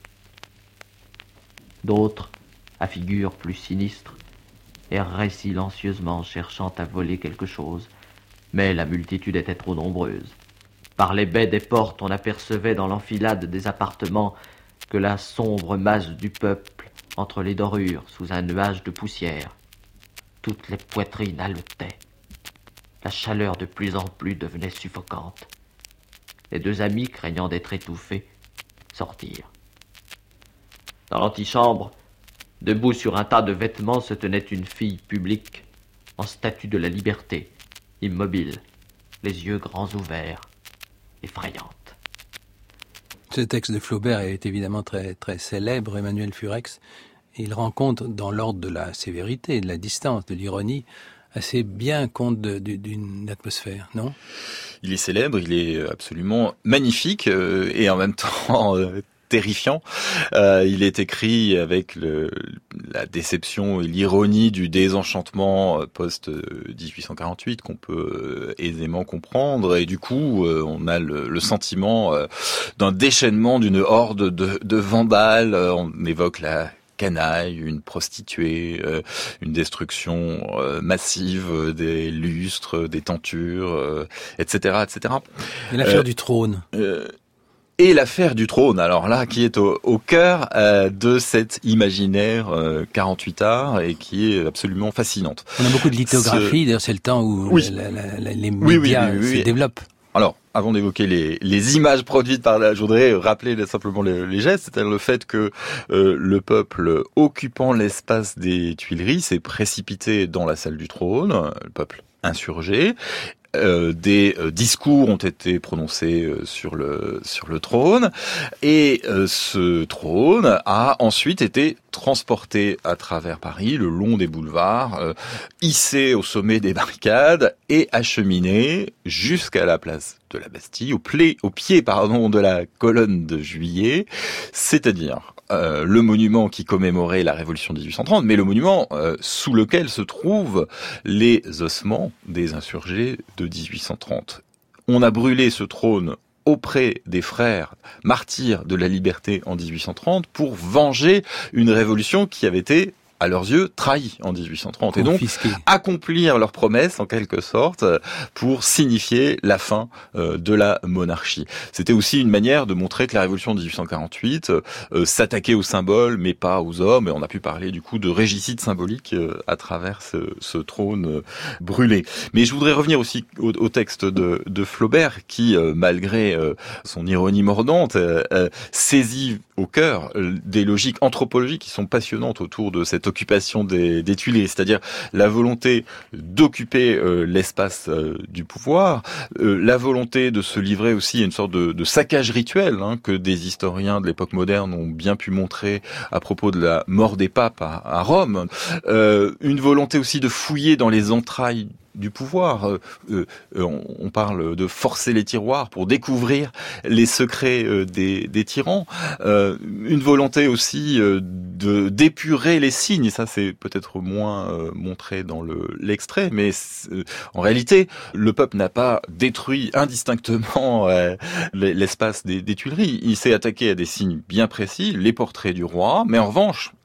S3: D'autres, à figure plus sinistre, erraient silencieusement cherchant à voler quelque chose, mais la multitude était trop nombreuse. Par les baies des portes, on apercevait dans l'enfilade des appartements que la sombre masse du peuple entre les dorures sous un nuage de poussière. Toutes les poitrines haletaient. La chaleur de plus en plus devenait suffocante. Les deux amis, craignant d'être étouffés, sortirent. Dans l'antichambre, debout sur un tas de vêtements, se tenait une fille publique, en statue de la liberté, immobile, les yeux grands ouverts, effrayante.
S5: Ce texte de Flaubert est évidemment très, très célèbre, Emmanuel Furex. Il rend compte, dans l'ordre de la sévérité, de la distance, de l'ironie, assez bien compte de, de, d'une atmosphère, non?
S9: Il est célèbre, il est absolument magnifique euh, et en même temps euh, terrifiant. Euh, il est écrit avec le, la déception et l'ironie du désenchantement post-dix-huit cent quarante-huit qu'on peut aisément comprendre. Et du coup, euh, on a le, le sentiment euh, d'un déchaînement d'une horde de, de vandales. On évoque la canaille, une prostituée, euh, une destruction euh, massive des lustres, des tentures, euh, et cetera, et cetera.
S5: Et l'affaire euh, du trône.
S9: Euh, Et l'affaire du trône, alors là, qui est au, au cœur euh, de cet imaginaire euh, quarante-huit art et qui est absolument fascinante.
S5: On a beaucoup de lithographies, Ce... d'ailleurs c'est le temps où
S9: oui.
S5: la, la, la, les
S9: oui,
S5: médias
S9: oui, oui, oui,
S5: se
S9: oui.
S5: développent.
S9: Alors, avant d'évoquer les, les images produites par là, je voudrais rappeler simplement les, les gestes, c'est-à-dire le fait que euh, le peuple occupant l'espace des Tuileries s'est précipité dans la salle du trône, le peuple insurgé. Euh, des euh, discours ont été prononcés euh, sur le sur le trône et euh, ce trône a ensuite été transporté à travers Paris, le long des boulevards, euh, hissé au sommet des barricades et acheminé jusqu'à la place de la Bastille, au, pla- au pied pardon de la colonne de Juillet, c'est-à-dire Euh, le monument qui commémorait la Révolution dix-huit cent trente, mais le monument euh, sous lequel se trouvent les ossements des insurgés de dix-huit cent trente. On a brûlé ce trône auprès des frères martyrs de la liberté en dix-huit cent trente pour venger une révolution qui avait été, à leurs yeux, trahis en dix-huit cent trente. Et donc,
S5: Confisqué.
S9: accomplir leur promesse, en quelque sorte, pour signifier la fin euh, de la monarchie. C'était aussi une manière de montrer que la révolution de dix-huit cent quarante-huit euh, s'attaquait aux symboles, mais pas aux hommes. Et on a pu parler, du coup, de régicide symbolique euh, à travers ce, ce trône euh, brûlé. Mais je voudrais revenir aussi au, au texte de, de Flaubert, qui, euh, malgré euh, son ironie mordante, euh, euh, saisit au cœur euh, des logiques anthropologiques qui sont passionnantes autour de cette occupation des, des Tuileries, c'est-à-dire la volonté d'occuper euh, l'espace euh, du pouvoir, euh, la volonté de se livrer aussi à une sorte de, de saccage rituel hein, que des historiens de l'époque moderne ont bien pu montrer à propos de la mort des papes à, à Rome, euh, une volonté aussi de fouiller dans les entrailles du pouvoir. Euh, euh, on, on parle de forcer les tiroirs pour découvrir les secrets euh, des, des tyrans. Euh, une volonté aussi euh, de d'épurer les signes. Et ça, c'est peut-être moins euh, montré dans le l'extrait, mais euh, en réalité, le peuple n'a pas détruit indistinctement euh, l'espace des, des Tuileries. Il s'est attaqué à des signes bien précis, les portraits du roi, mais en revanche,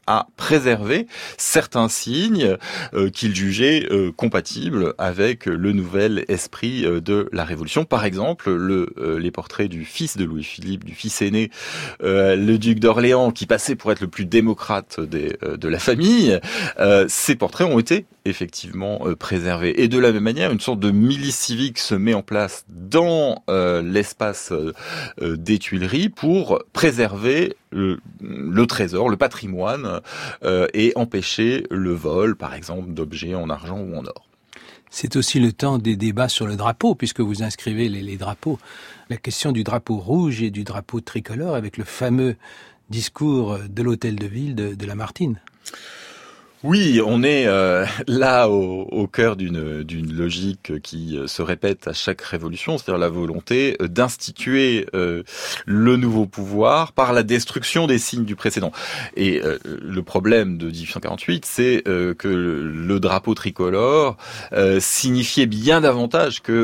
S9: à préserver certains signes euh, qu'il jugeait euh, compatibles avec le nouvel esprit euh, de la Révolution. Par exemple, le, euh, les portraits du fils de Louis-Philippe, du fils aîné, euh, le duc d'Orléans, qui passait pour être le plus démocrate des, euh, de la famille. Euh, ces portraits ont été effectivement euh, préservés. Et de la même manière, une sorte de milice civique se met en place dans euh, l'espace euh, des Tuileries pour préserver le, le trésor, le patrimoine, euh, et empêcher le vol, par exemple, d'objets en argent ou en or.
S5: C'est aussi le temps des débats sur le drapeau, puisque vous inscrivez les, les drapeaux. La question du drapeau rouge et du drapeau tricolore avec le fameux discours de l'hôtel de ville de, de Lamartine.
S9: Oui, on est euh, là au, au cœur d'une d'une logique qui se répète à chaque révolution, c'est-à-dire la volonté d'instituer euh, le nouveau pouvoir par la destruction des signes du précédent. Et euh, le problème de dix-huit cent quarante-huit, c'est euh, que le drapeau tricolore euh, signifiait bien davantage que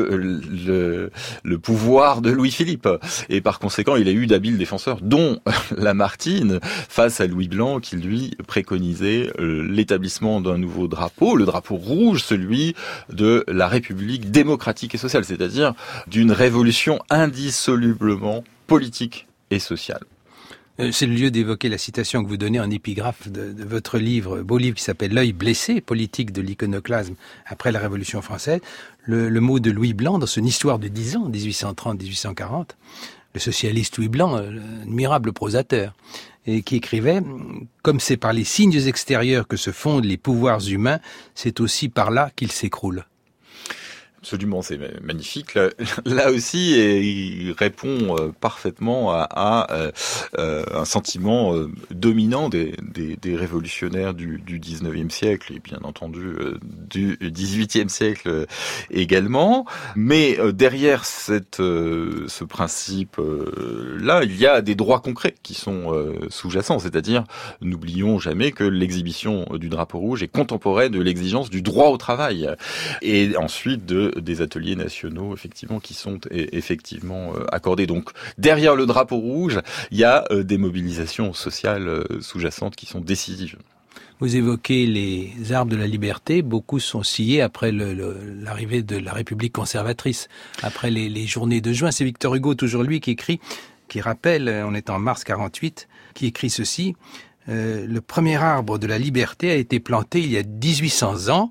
S9: le, le pouvoir de Louis-Philippe. Et par conséquent, il a eu d'habiles défenseurs, dont Lamartine, face à Louis Blanc, qui lui préconisait euh, l'établissement d'un nouveau drapeau, le drapeau rouge, celui de la République démocratique et sociale, c'est-à-dire d'une révolution indissolublement politique et sociale.
S5: C'est le lieu d'évoquer la citation que vous donnez en épigraphe de, de votre livre, beau livre qui s'appelle « L'œil blessé, politique de l'iconoclasme après la Révolution française ». Le, le mot de Louis Blanc dans son histoire de dix ans, dix-huit cent trente à dix-huit cent quarante, le socialiste Louis Blanc, admirable prosateur, et qui écrivait « Comme c'est par les signes extérieurs que se fondent les pouvoirs humains, c'est aussi par là qu'ils s'écroulent. »
S9: Absolument, c'est magnifique. Là, là aussi, il répond euh, parfaitement à, à euh, un sentiment euh, dominant des, des, des révolutionnaires du, du dix-neuvième siècle et bien entendu euh, du dix-huitième siècle euh, également. Mais euh, derrière cette, euh, ce principe-là, euh, il y a des droits concrets qui sont euh, sous-jacents. C'est-à-dire, n'oublions jamais que l'exhibition du drapeau rouge est contemporaine de l'exigence du droit au travail. Et ensuite, de des ateliers nationaux, effectivement, qui sont effectivement accordés. Donc, derrière le drapeau rouge, il y a des mobilisations sociales sous-jacentes qui sont décisives.
S5: Vous évoquez les arbres de la liberté. Beaucoup sont sciés après le, le, l'arrivée de la République conservatrice, après les, les journées de juin. C'est Victor Hugo, toujours lui, qui écrit, qui rappelle, on est en mars quarante-huit, qui écrit ceci. Euh, le premier arbre de la liberté a été planté il y a dix-huit cents ans,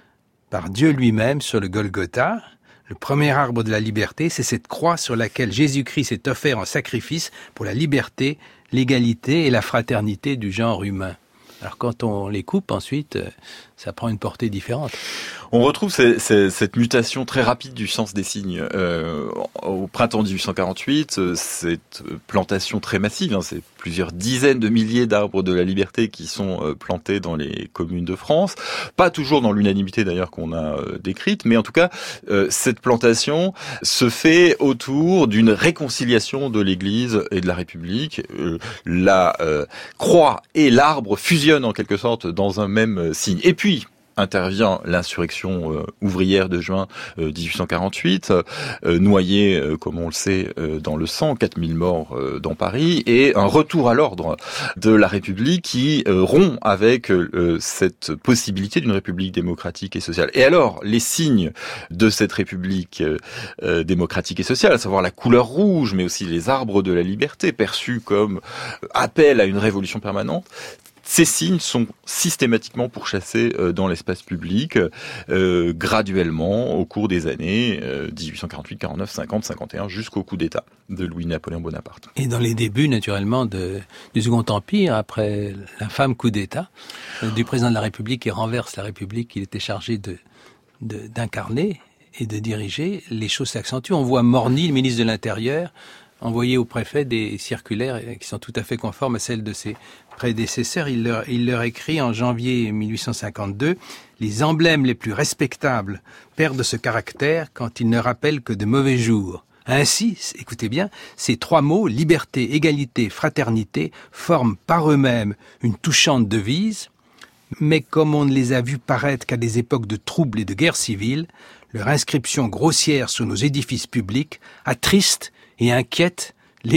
S5: par Dieu lui-même sur le Golgotha. Le premier arbre de la liberté, c'est cette croix sur laquelle Jésus-Christ s'est offert en sacrifice pour la liberté, l'égalité et la fraternité du genre humain. Alors quand on les coupe ensuite, ça prend une portée différente.
S9: On retrouve ces, ces, cette mutation très rapide du sens des signes. Euh, au printemps dix-huit cent quarante-huit, cette plantation très massive, hein, c'est plusieurs dizaines de milliers d'arbres de la liberté qui sont euh, plantés dans les communes de France. Pas toujours dans l'unanimité d'ailleurs qu'on a euh, décrite, mais en tout cas, euh, cette plantation se fait autour d'une réconciliation de l'Église et de la République. Euh, la euh, croix et l'arbre fusionnent en quelque sorte dans un même signe. Et puis, intervient l'insurrection euh, ouvrière de juin euh, dix-huit cent quarante-huit, euh, noyée, euh, comme on le sait, euh, dans le sang, quatre mille morts euh, dans Paris, et un retour à l'ordre de la République qui euh, rompt avec euh, cette possibilité d'une République démocratique et sociale. Et alors, les signes de cette République euh, euh, démocratique et sociale, à savoir la couleur rouge, mais aussi les arbres de la liberté, perçus comme appel à une révolution permanente, ces signes sont systématiquement pourchassés dans l'espace public, euh, graduellement, au cours des années euh, dix-huit cent quarante-huit, quarante-neuf, cinquante, cinquante et un, jusqu'au coup d'État de Louis-Napoléon Bonaparte.
S5: Et dans les débuts, naturellement, de, du Second Empire, après l'infâme coup d'État euh, du président de la République qui renverse la République qu'il était chargé de, de, d'incarner et de diriger, les choses s'accentuent. On voit Morny, le ministre de l'Intérieur, envoyer au préfet des circulaires qui sont tout à fait conformes à celles de ses prédécesseurs. Il leur, il leur écrit en janvier mille huit cent cinquante-deux « Les emblèmes les plus respectables perdent ce caractère quand ils ne rappellent que de mauvais jours. Ainsi, écoutez bien, ces trois mots, liberté, égalité, fraternité, forment par eux-mêmes une touchante devise, mais comme on ne les a vus paraître qu'à des époques de troubles et de guerre civile, leur inscription grossière sur nos édifices publics attriste et inquiète les passants. »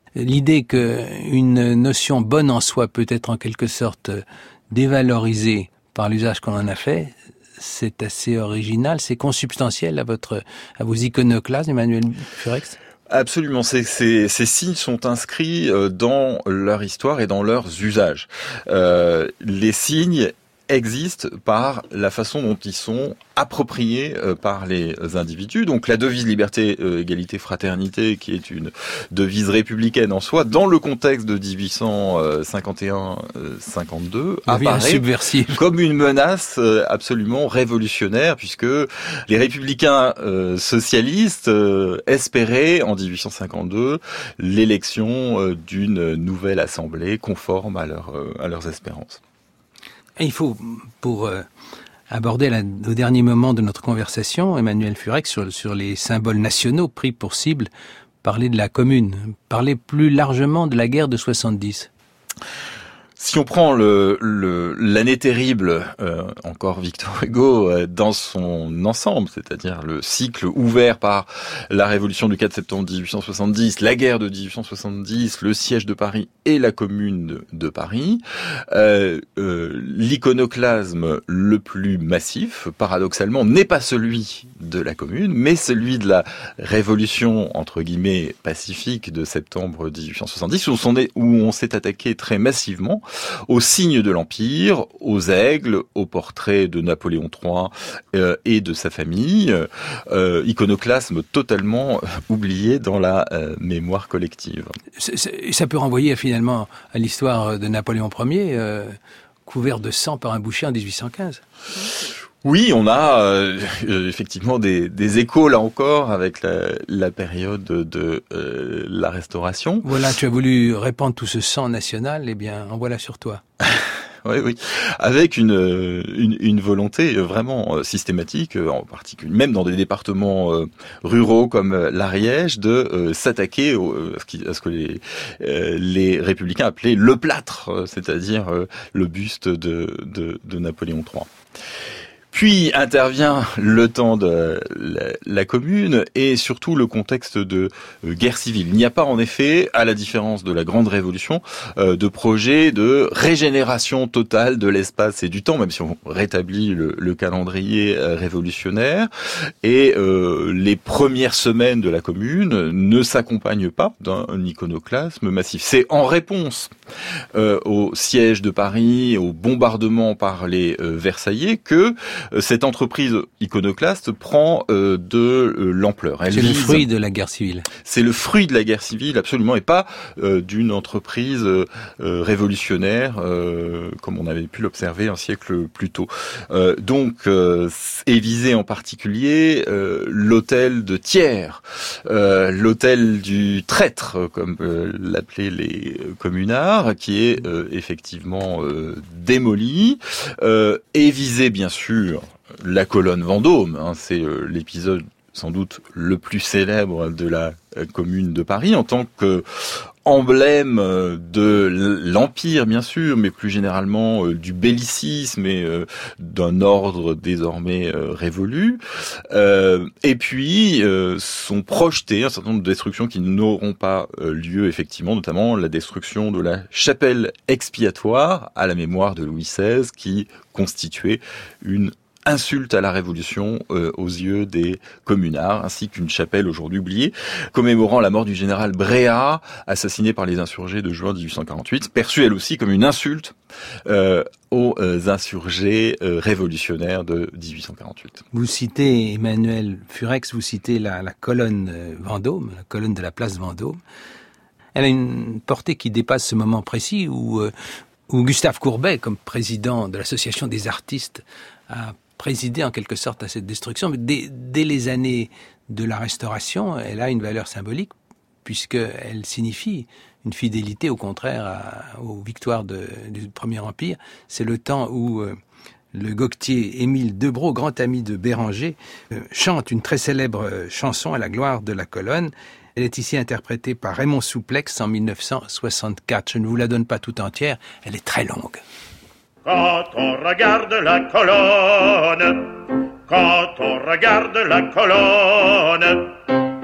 S5: L'idée qu'une notion bonne en soi peut être en quelque sorte dévalorisée par l'usage qu'on en a fait, c'est assez original, c'est consubstantiel à votre, à vos iconoclastes, Emmanuel Furex?
S9: Absolument, ces, ces, ces signes sont inscrits dans leur histoire et dans leurs usages. Euh, les signes existent par la façon dont ils sont appropriés euh, par les individus. Donc la devise liberté, euh, égalité, fraternité, qui est une devise républicaine en soi, dans le contexte de dix-huit cent cinquante et un cinquante-deux, apparaît comme une menace euh, absolument révolutionnaire, puisque les républicains euh, socialistes euh, espéraient en dix-huit cent cinquante-deux l'élection euh, d'une nouvelle assemblée conforme à, leur, euh, à leurs espérances.
S5: Et il faut, pour euh, aborder la, au dernier moment de notre conversation, Emmanuel Furex, sur, sur les symboles nationaux pris pour cible, parler de la Commune, parler plus largement de la guerre de soixante-dix.
S9: Si on prend le, le l'année terrible, euh, encore Victor Hugo, euh, dans son ensemble, c'est-à-dire le cycle ouvert par la révolution du quatre septembre dix-huit cent soixante-dix, la guerre de dix-huit cent soixante-dix, le siège de Paris et la Commune de, de Paris, euh, euh, l'iconoclasme le plus massif, paradoxalement, n'est pas celui de la Commune, mais celui de la révolution, entre guillemets, pacifique de septembre dix-huit cent soixante-dix, où on, est, où on s'est attaqué très massivement aux signes de l'Empire, aux aigles, aux portraits de Napoléon trois euh, et de sa famille, euh, iconoclasme totalement oublié dans la euh, mémoire collective.
S5: C'est, c'est, ça peut renvoyer finalement à l'histoire de Napoléon Ier, euh, couvert de sang par un boucher en dix-huit cent quinze.
S9: Oui, on a euh, effectivement des, des échos là encore avec la, la période de euh, la Restauration.
S5: Voilà, tu as voulu répandre tout ce sang national, eh bien, en voilà sur toi.
S9: Oui, oui, avec une, une, une volonté vraiment systématique, en particulier, même dans des départements euh, ruraux comme l'Ariège, de euh, s'attaquer au, à ce que les, euh, les républicains appelaient le plâtre, c'est-à-dire euh, le buste de, de, de Napoléon trois. Puis intervient le temps de la, la Commune et surtout le contexte de euh, guerre civile. Il n'y a pas en effet, à la différence de la Grande Révolution, euh, de projet de régénération totale de l'espace et du temps, même si on rétablit le, le calendrier euh, révolutionnaire. Et euh, les premières semaines de la Commune ne s'accompagnent pas d'un iconoclasme massif. C'est en réponse euh, au siège de Paris, au bombardement par les euh, Versaillais que cette entreprise iconoclaste prend euh, de euh, l'ampleur. Elle
S5: c'est
S9: vise...
S5: le fruit de la guerre civile.
S9: C'est le fruit de la guerre civile, absolument, et pas euh, d'une entreprise euh, révolutionnaire, euh, comme on avait pu l'observer un siècle plus tôt. Euh, donc, euh, est visé en particulier euh, l'hôtel de Thiers, euh, l'hôtel du traître, comme euh, l'appelaient les communards, qui est euh, effectivement euh, démoli, euh, est visé bien sûr la colonne Vendôme, hein, c'est euh, l'épisode sans doute le plus célèbre de la euh, Commune de Paris en tant que emblème de l'Empire, bien sûr, mais plus généralement euh, du bellicisme et euh, d'un ordre désormais euh, révolu. Euh, et puis, euh, sont projetées un certain nombre de destructions qui n'auront pas euh, lieu, effectivement, notamment la destruction de la chapelle expiatoire à la mémoire de Louis seize, qui constituait une insulte à la Révolution euh, aux yeux des communards, ainsi qu'une chapelle aujourd'hui oubliée, commémorant la mort du général Bréhat, assassiné par les insurgés de juin dix-huit cent quarante-huit, perçue elle aussi comme une insulte euh, aux euh, insurgés euh, révolutionnaires de dix-huit cent quarante-huit.
S5: Vous citez, Emmanuel Furex, vous citez la, la colonne Vendôme, la colonne de la place Vendôme. Elle a une portée qui dépasse ce moment précis où, euh, où Gustave Courbet, comme président de l'Association des artistes, a présidé en quelque sorte à cette destruction. Mais dès, dès les années de la Restauration, elle a une valeur symbolique puisqu'elle signifie une fidélité au contraire à, aux victoires de, du Premier Empire. C'est le temps où euh, le goctier Émile Debroux, grand ami de Béranger, euh, chante une très célèbre euh, chanson à la gloire de la colonne. Elle est ici interprétée par Raymond Souplex en mille neuf cent soixante-quatre. Je ne vous la donne pas tout entière, elle est très longue.
S12: Quand on regarde la colonne, quand on regarde la colonne,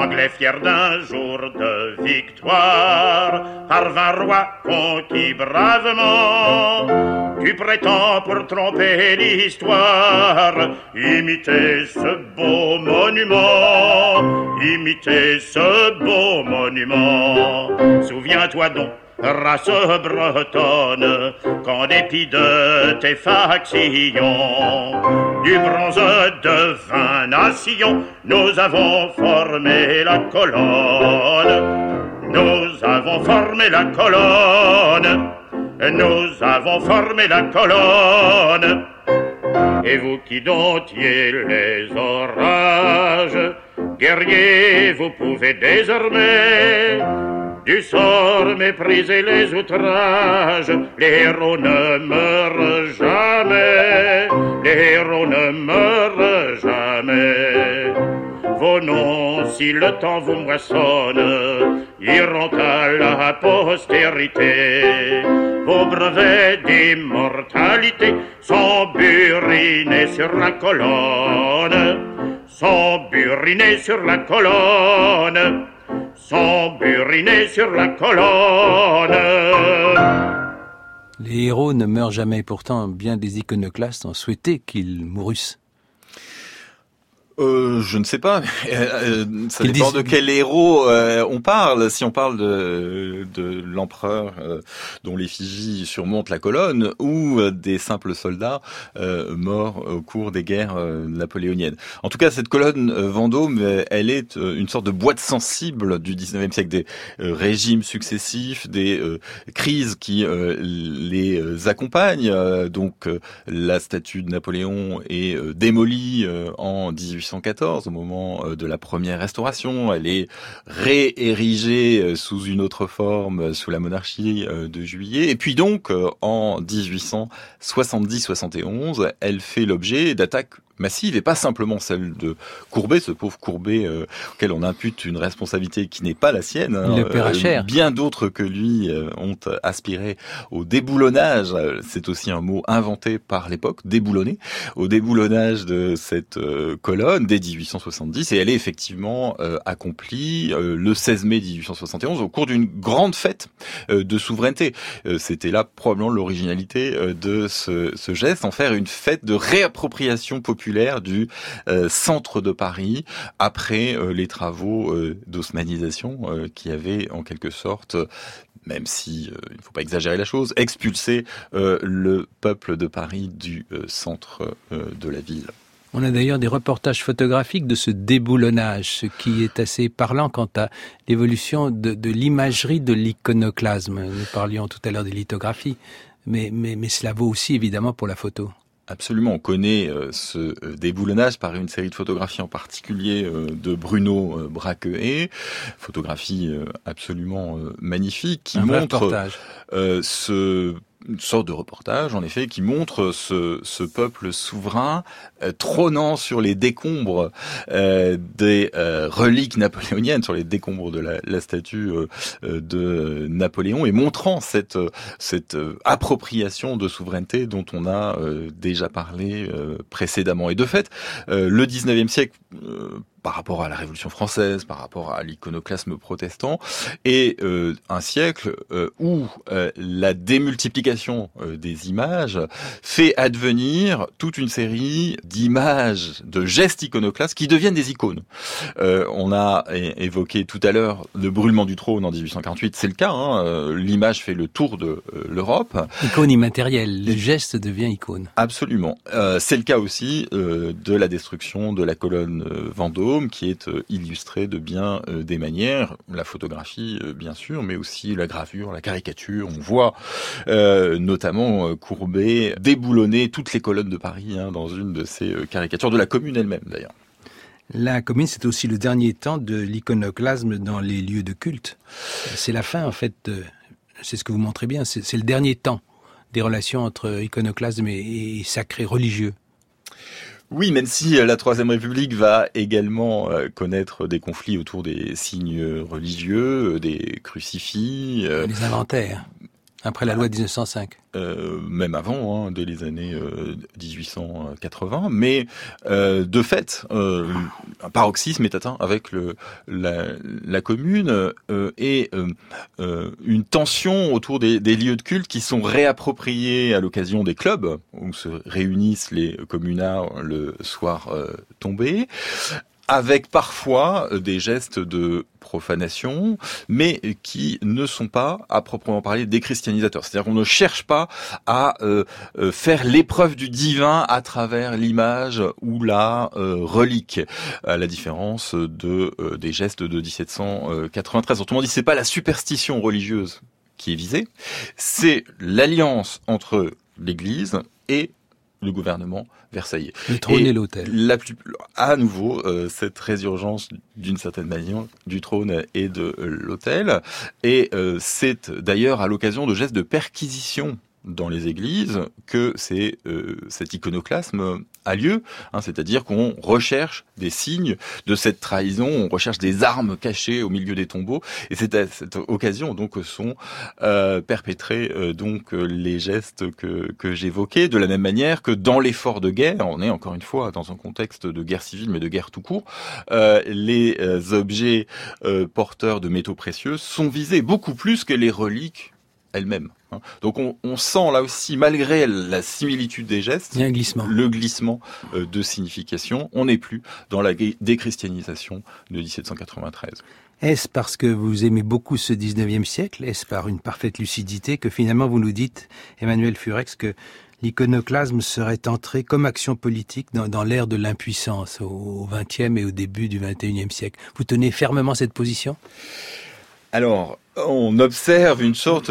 S12: Anglais fiers d'un jour de victoire, par vingt rois conquis bravement, tu prétends pour tromper l'histoire, imiter ce beau monument, imiter ce beau monument. Souviens-toi donc, race bretonne, qu'en dépit de tes factions, du bronze de vingt nations, nous avons formé la colonne. Nous avons formé la colonne. Nous avons formé la colonne. Et vous qui domptiez les orages, guerriers, vous pouvez désormais du sort mépriser les outrages. Les héros ne meurent jamais, les héros ne meurent jamais. Vos noms, si le temps vous moissonne, iront à la postérité. Vos brevets d'immortalité sont burinés sur la colonne, sont burinés sur la colonne, sont burinés sur la colonne.
S5: Les héros ne meurent jamais, pourtant bien des iconoclastes ont souhaité qu'ils mourussent.
S9: Euh, je ne sais pas. Euh, ça dépend disent... de quel héros euh, on parle. Si on parle de, de l'empereur euh, dont l'effigie surmonte la colonne, ou euh, des simples soldats euh, morts au cours des guerres euh, napoléoniennes. En tout cas, cette colonne euh, Vendôme, euh, elle est euh, une sorte de boîte sensible du dix-neuvième siècle, des euh, régimes successifs, des euh, crises qui euh, les euh, accompagnent. Euh, donc, euh, la statue de Napoléon est euh, démolie euh, en dix-huit cent quatorze, au moment de la première restauration. Elle est réérigée sous une autre forme, sous la monarchie de Juillet. Et puis donc, en dix-huit cent soixante-dix soixante et onze, elle fait l'objet d'attaques massive, et pas simplement celle de Courbet, ce pauvre Courbet euh, auquel on impute une responsabilité qui n'est pas la sienne. Hein.
S5: Il le paiera cher.
S9: Bien d'autres que lui euh, ont aspiré au déboulonnage, c'est aussi un mot inventé par l'époque, déboulonner, au déboulonnage de cette euh, colonne dès dix-huit cent soixante-dix, et elle est effectivement euh, accomplie euh, le seize mai dix-huit cent soixante et onze au cours d'une grande fête euh, de souveraineté. Euh, c'était là probablement l'originalité euh, de ce, ce geste, en faire une fête de réappropriation populaire du euh, centre de Paris après euh, les travaux euh, d'osmanisation euh, qui avaient en quelque sorte, même si euh, il ne faut pas exagérer la chose, expulsé euh, le peuple de Paris du euh, centre euh, de la ville.
S5: On a d'ailleurs des reportages photographiques de ce déboulonnage, ce qui est assez parlant quant à l'évolution de, de l'imagerie de l'iconoclasme. Nous parlions tout à l'heure des lithographies, mais, mais, mais cela vaut aussi évidemment pour la photo.
S9: Absolument, on connaît euh, ce euh, déboulonnage par une série de photographies en particulier euh, de Bruno euh, Braqueuet, photographie euh, absolument euh, magnifique qui
S5: Un
S9: montre euh, ce une sorte de reportage, en effet, qui montre ce, ce peuple souverain euh, trônant sur les décombres euh, des euh, reliques napoléoniennes, sur les décombres de la, la statue euh, de Napoléon, et montrant cette, cette euh, appropriation de souveraineté dont on a euh, déjà parlé euh, précédemment. Et de fait, euh, le dix-neuvième siècle, euh, par rapport à la Révolution française, par rapport à l'iconoclasme protestant, et euh, un siècle euh, où euh, la démultiplication euh, des images fait advenir toute une série d'images, de gestes iconoclastes qui deviennent des icônes. Euh, on a é- évoqué tout à l'heure le brûlement du trône en dix-huit cent quarante-huit, c'est le cas, hein, euh, l'image fait le tour de euh, l'Europe.
S5: Icône immatérielle, le geste devient icône.
S9: Absolument. Euh, c'est le cas aussi euh, de la destruction de la colonne euh, Vendôme, qui est euh, illustrée de bien euh, des manières, la photographie euh, bien sûr, mais aussi la gravure, la caricature. On voit euh, notamment euh, Courbet déboulonner toutes les colonnes de Paris hein, dans une de ces euh, caricatures, de la Commune elle-même d'ailleurs.
S5: La Commune, c'est aussi le dernier temps de l'iconoclasme dans les lieux de culte. C'est la fin en fait, de, c'est ce que vous montrez bien, c'est, c'est le dernier temps des relations entre iconoclasme et, et sacré religieux.
S9: Oui, même si la Troisième République va également euh, connaître des conflits autour des signes religieux, des crucifix.
S5: Euh, les inventaires. Après la loi de dix-neuf cent cinq.
S9: Euh, même avant, hein, dès les années euh, dix-huit cent quatre-vingts, mais euh, de fait, euh, un paroxysme est atteint avec le, la, la commune euh, et euh, euh, une tension autour des, des lieux de culte qui sont réappropriés à l'occasion des clubs où se réunissent les communards le soir euh, tombé, avec parfois des gestes de profanation, mais qui ne sont pas, à proprement parler, des christianisateurs. C'est-à-dire qu'on ne cherche pas à euh, euh, faire l'épreuve du divin à travers l'image ou la euh, relique, à la différence de euh, des gestes de dix-sept cent quatre-vingt-treize. Autrement dit, c'est pas la superstition religieuse qui est visée, c'est l'alliance entre l'Église et le gouvernement versaillais.
S5: Le trône et, et l'autel.
S9: La plus, à nouveau, euh, cette résurgence d'une certaine manière du trône et de euh, l'autel. Et euh, c'est d'ailleurs à l'occasion de gestes de perquisition dans les églises que c'est euh, cet iconoclasme a lieu, hein, c'est-à-dire qu'on recherche des signes de cette trahison, on recherche des armes cachées au milieu des tombeaux, et c'est à cette occasion donc sont euh, perpétrés euh, donc les gestes que que j'évoquais, de la même manière que dans l'effort de guerre, on est encore une fois dans un contexte de guerre civile mais de guerre tout court, euh, les euh, objets euh, porteurs de métaux précieux sont visés beaucoup plus que les reliques elles-mêmes. Donc on, on sent là aussi, malgré la similitude des gestes,
S5: il y a un glissement.
S9: Le glissement euh, de signification. On n'est plus dans la déchristianisation de dix-sept cent quatre-vingt-treize.
S5: Est-ce parce que vous aimez beaucoup ce dix-neuvième siècle? Est-ce par une parfaite lucidité que finalement vous nous dites, Emmanuel Furex, que l'iconoclasme serait entré comme action politique dans, dans l'ère de l'impuissance au vingtième et au début du vingt et unième siècle? Vous tenez fermement cette position?
S9: Alors, on observe une sorte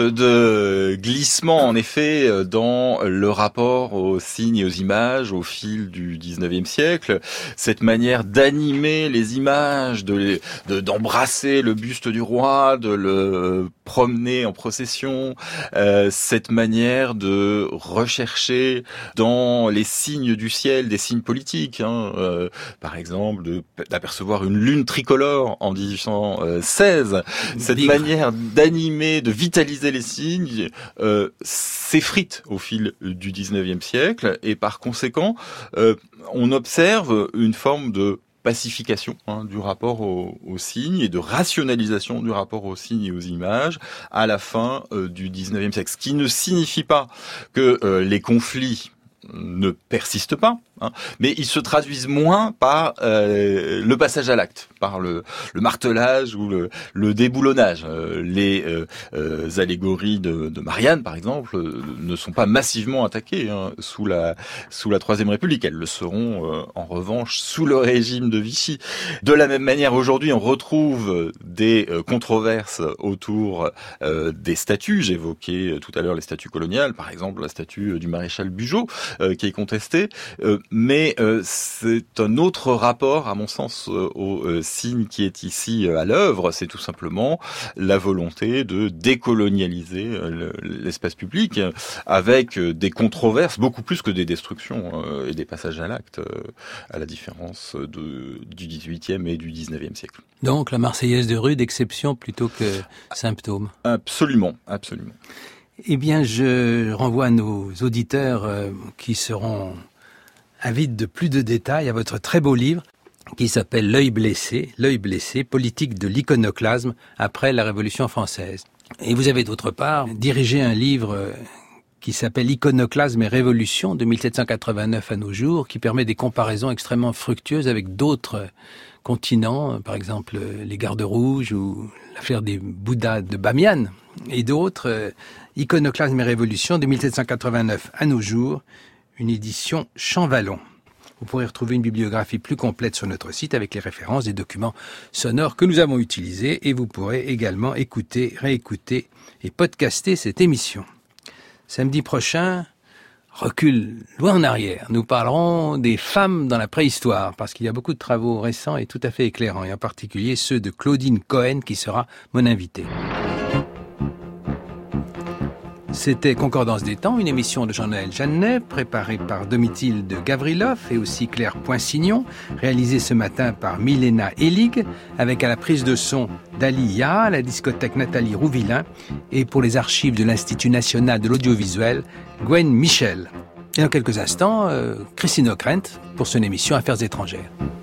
S9: de glissement, en effet, dans le rapport aux signes et aux images au fil du dix-neuvième siècle. Cette manière d'animer les images, de, de, d'embrasser le buste du roi, de le promener en procession, euh, cette manière de rechercher dans les signes du ciel des signes politiques, hein, euh, par exemple, de, d'apercevoir une lune tricolore en dix-huit cent seize. Cette Bigre. manière d'animer, de vitaliser les signes, euh, s'effrite au fil du dix-neuvième siècle, et par conséquent, euh, on observe une forme de pacification hein, du rapport aux, aux signes et de rationalisation du rapport aux signes et aux images à la fin euh, du dix-neuvième siècle. Ce qui ne signifie pas que euh, les conflits ne persistent pas, hein, mais ils se traduisent moins par euh, le passage à l'acte, par le, le martelage ou le, le déboulonnage. Euh, les euh, euh, allégories de, de Marianne, par exemple, euh, ne sont pas massivement attaquées hein, sous la sous la Troisième République. Elles le seront euh, en revanche sous le régime de Vichy. De la même manière, aujourd'hui, on retrouve des euh, controverses autour euh, des statues. J'évoquais tout à l'heure les statues coloniales, par exemple la statue du maréchal Bugeaud, euh, qui est contestée. Euh, mais euh, c'est un autre rapport, à mon sens, euh, au euh, signe qui est ici euh, à l'œuvre. C'est tout simplement la volonté de décolonialiser euh, l'espace public euh, avec euh, des controverses beaucoup plus que des destructions euh, et des passages à l'acte, euh, à la différence de, du dix-huitième et du dix-neuvième siècle.
S5: Donc la Marseillaise de Rude, exception plutôt que symptôme.
S9: Absolument, absolument.
S5: Eh bien, je renvoie nos auditeurs euh, qui seront avides de plus de détails à votre très beau livre qui s'appelle L'œil blessé, l'œil blessé, politique de l'iconoclasme après la Révolution française. Et vous avez d'autre part dirigé un livre euh, qui s'appelle Iconoclasme et Révolution de mille sept cent quatre-vingt-neuf à nos jours, qui permet des comparaisons extrêmement fructueuses avec d'autres continents, par exemple les Gardes Rouges ou l'affaire des Bouddhas de Bamiyan et d'autres. Euh, Iconoclasme et Révolution de mille sept cent quatre-vingt-neuf à nos jours, une édition Champvallon. Vous pourrez retrouver une bibliographie plus complète sur notre site avec les références des documents sonores que nous avons utilisés, et vous pourrez également écouter, réécouter et podcaster cette émission. Samedi prochain, recul loin en arrière. Nous parlerons des femmes dans la préhistoire, parce qu'il y a beaucoup de travaux récents et tout à fait éclairants, et en particulier ceux de Claudine Cohen qui sera mon invitée. C'était Concordance des temps, une émission de Jean-Noël Jeannet, préparée par Domitil de Gavrilov et aussi Claire Poinsignon, réalisée ce matin par Milena Elig, avec à la prise de son Dali Ya, à la discothèque Nathalie Rouvillain, et pour les archives de l'Institut national de l'audiovisuel, Gwen Michel. Et dans quelques instants, euh, Christine Ockrent pour son émission Affaires étrangères.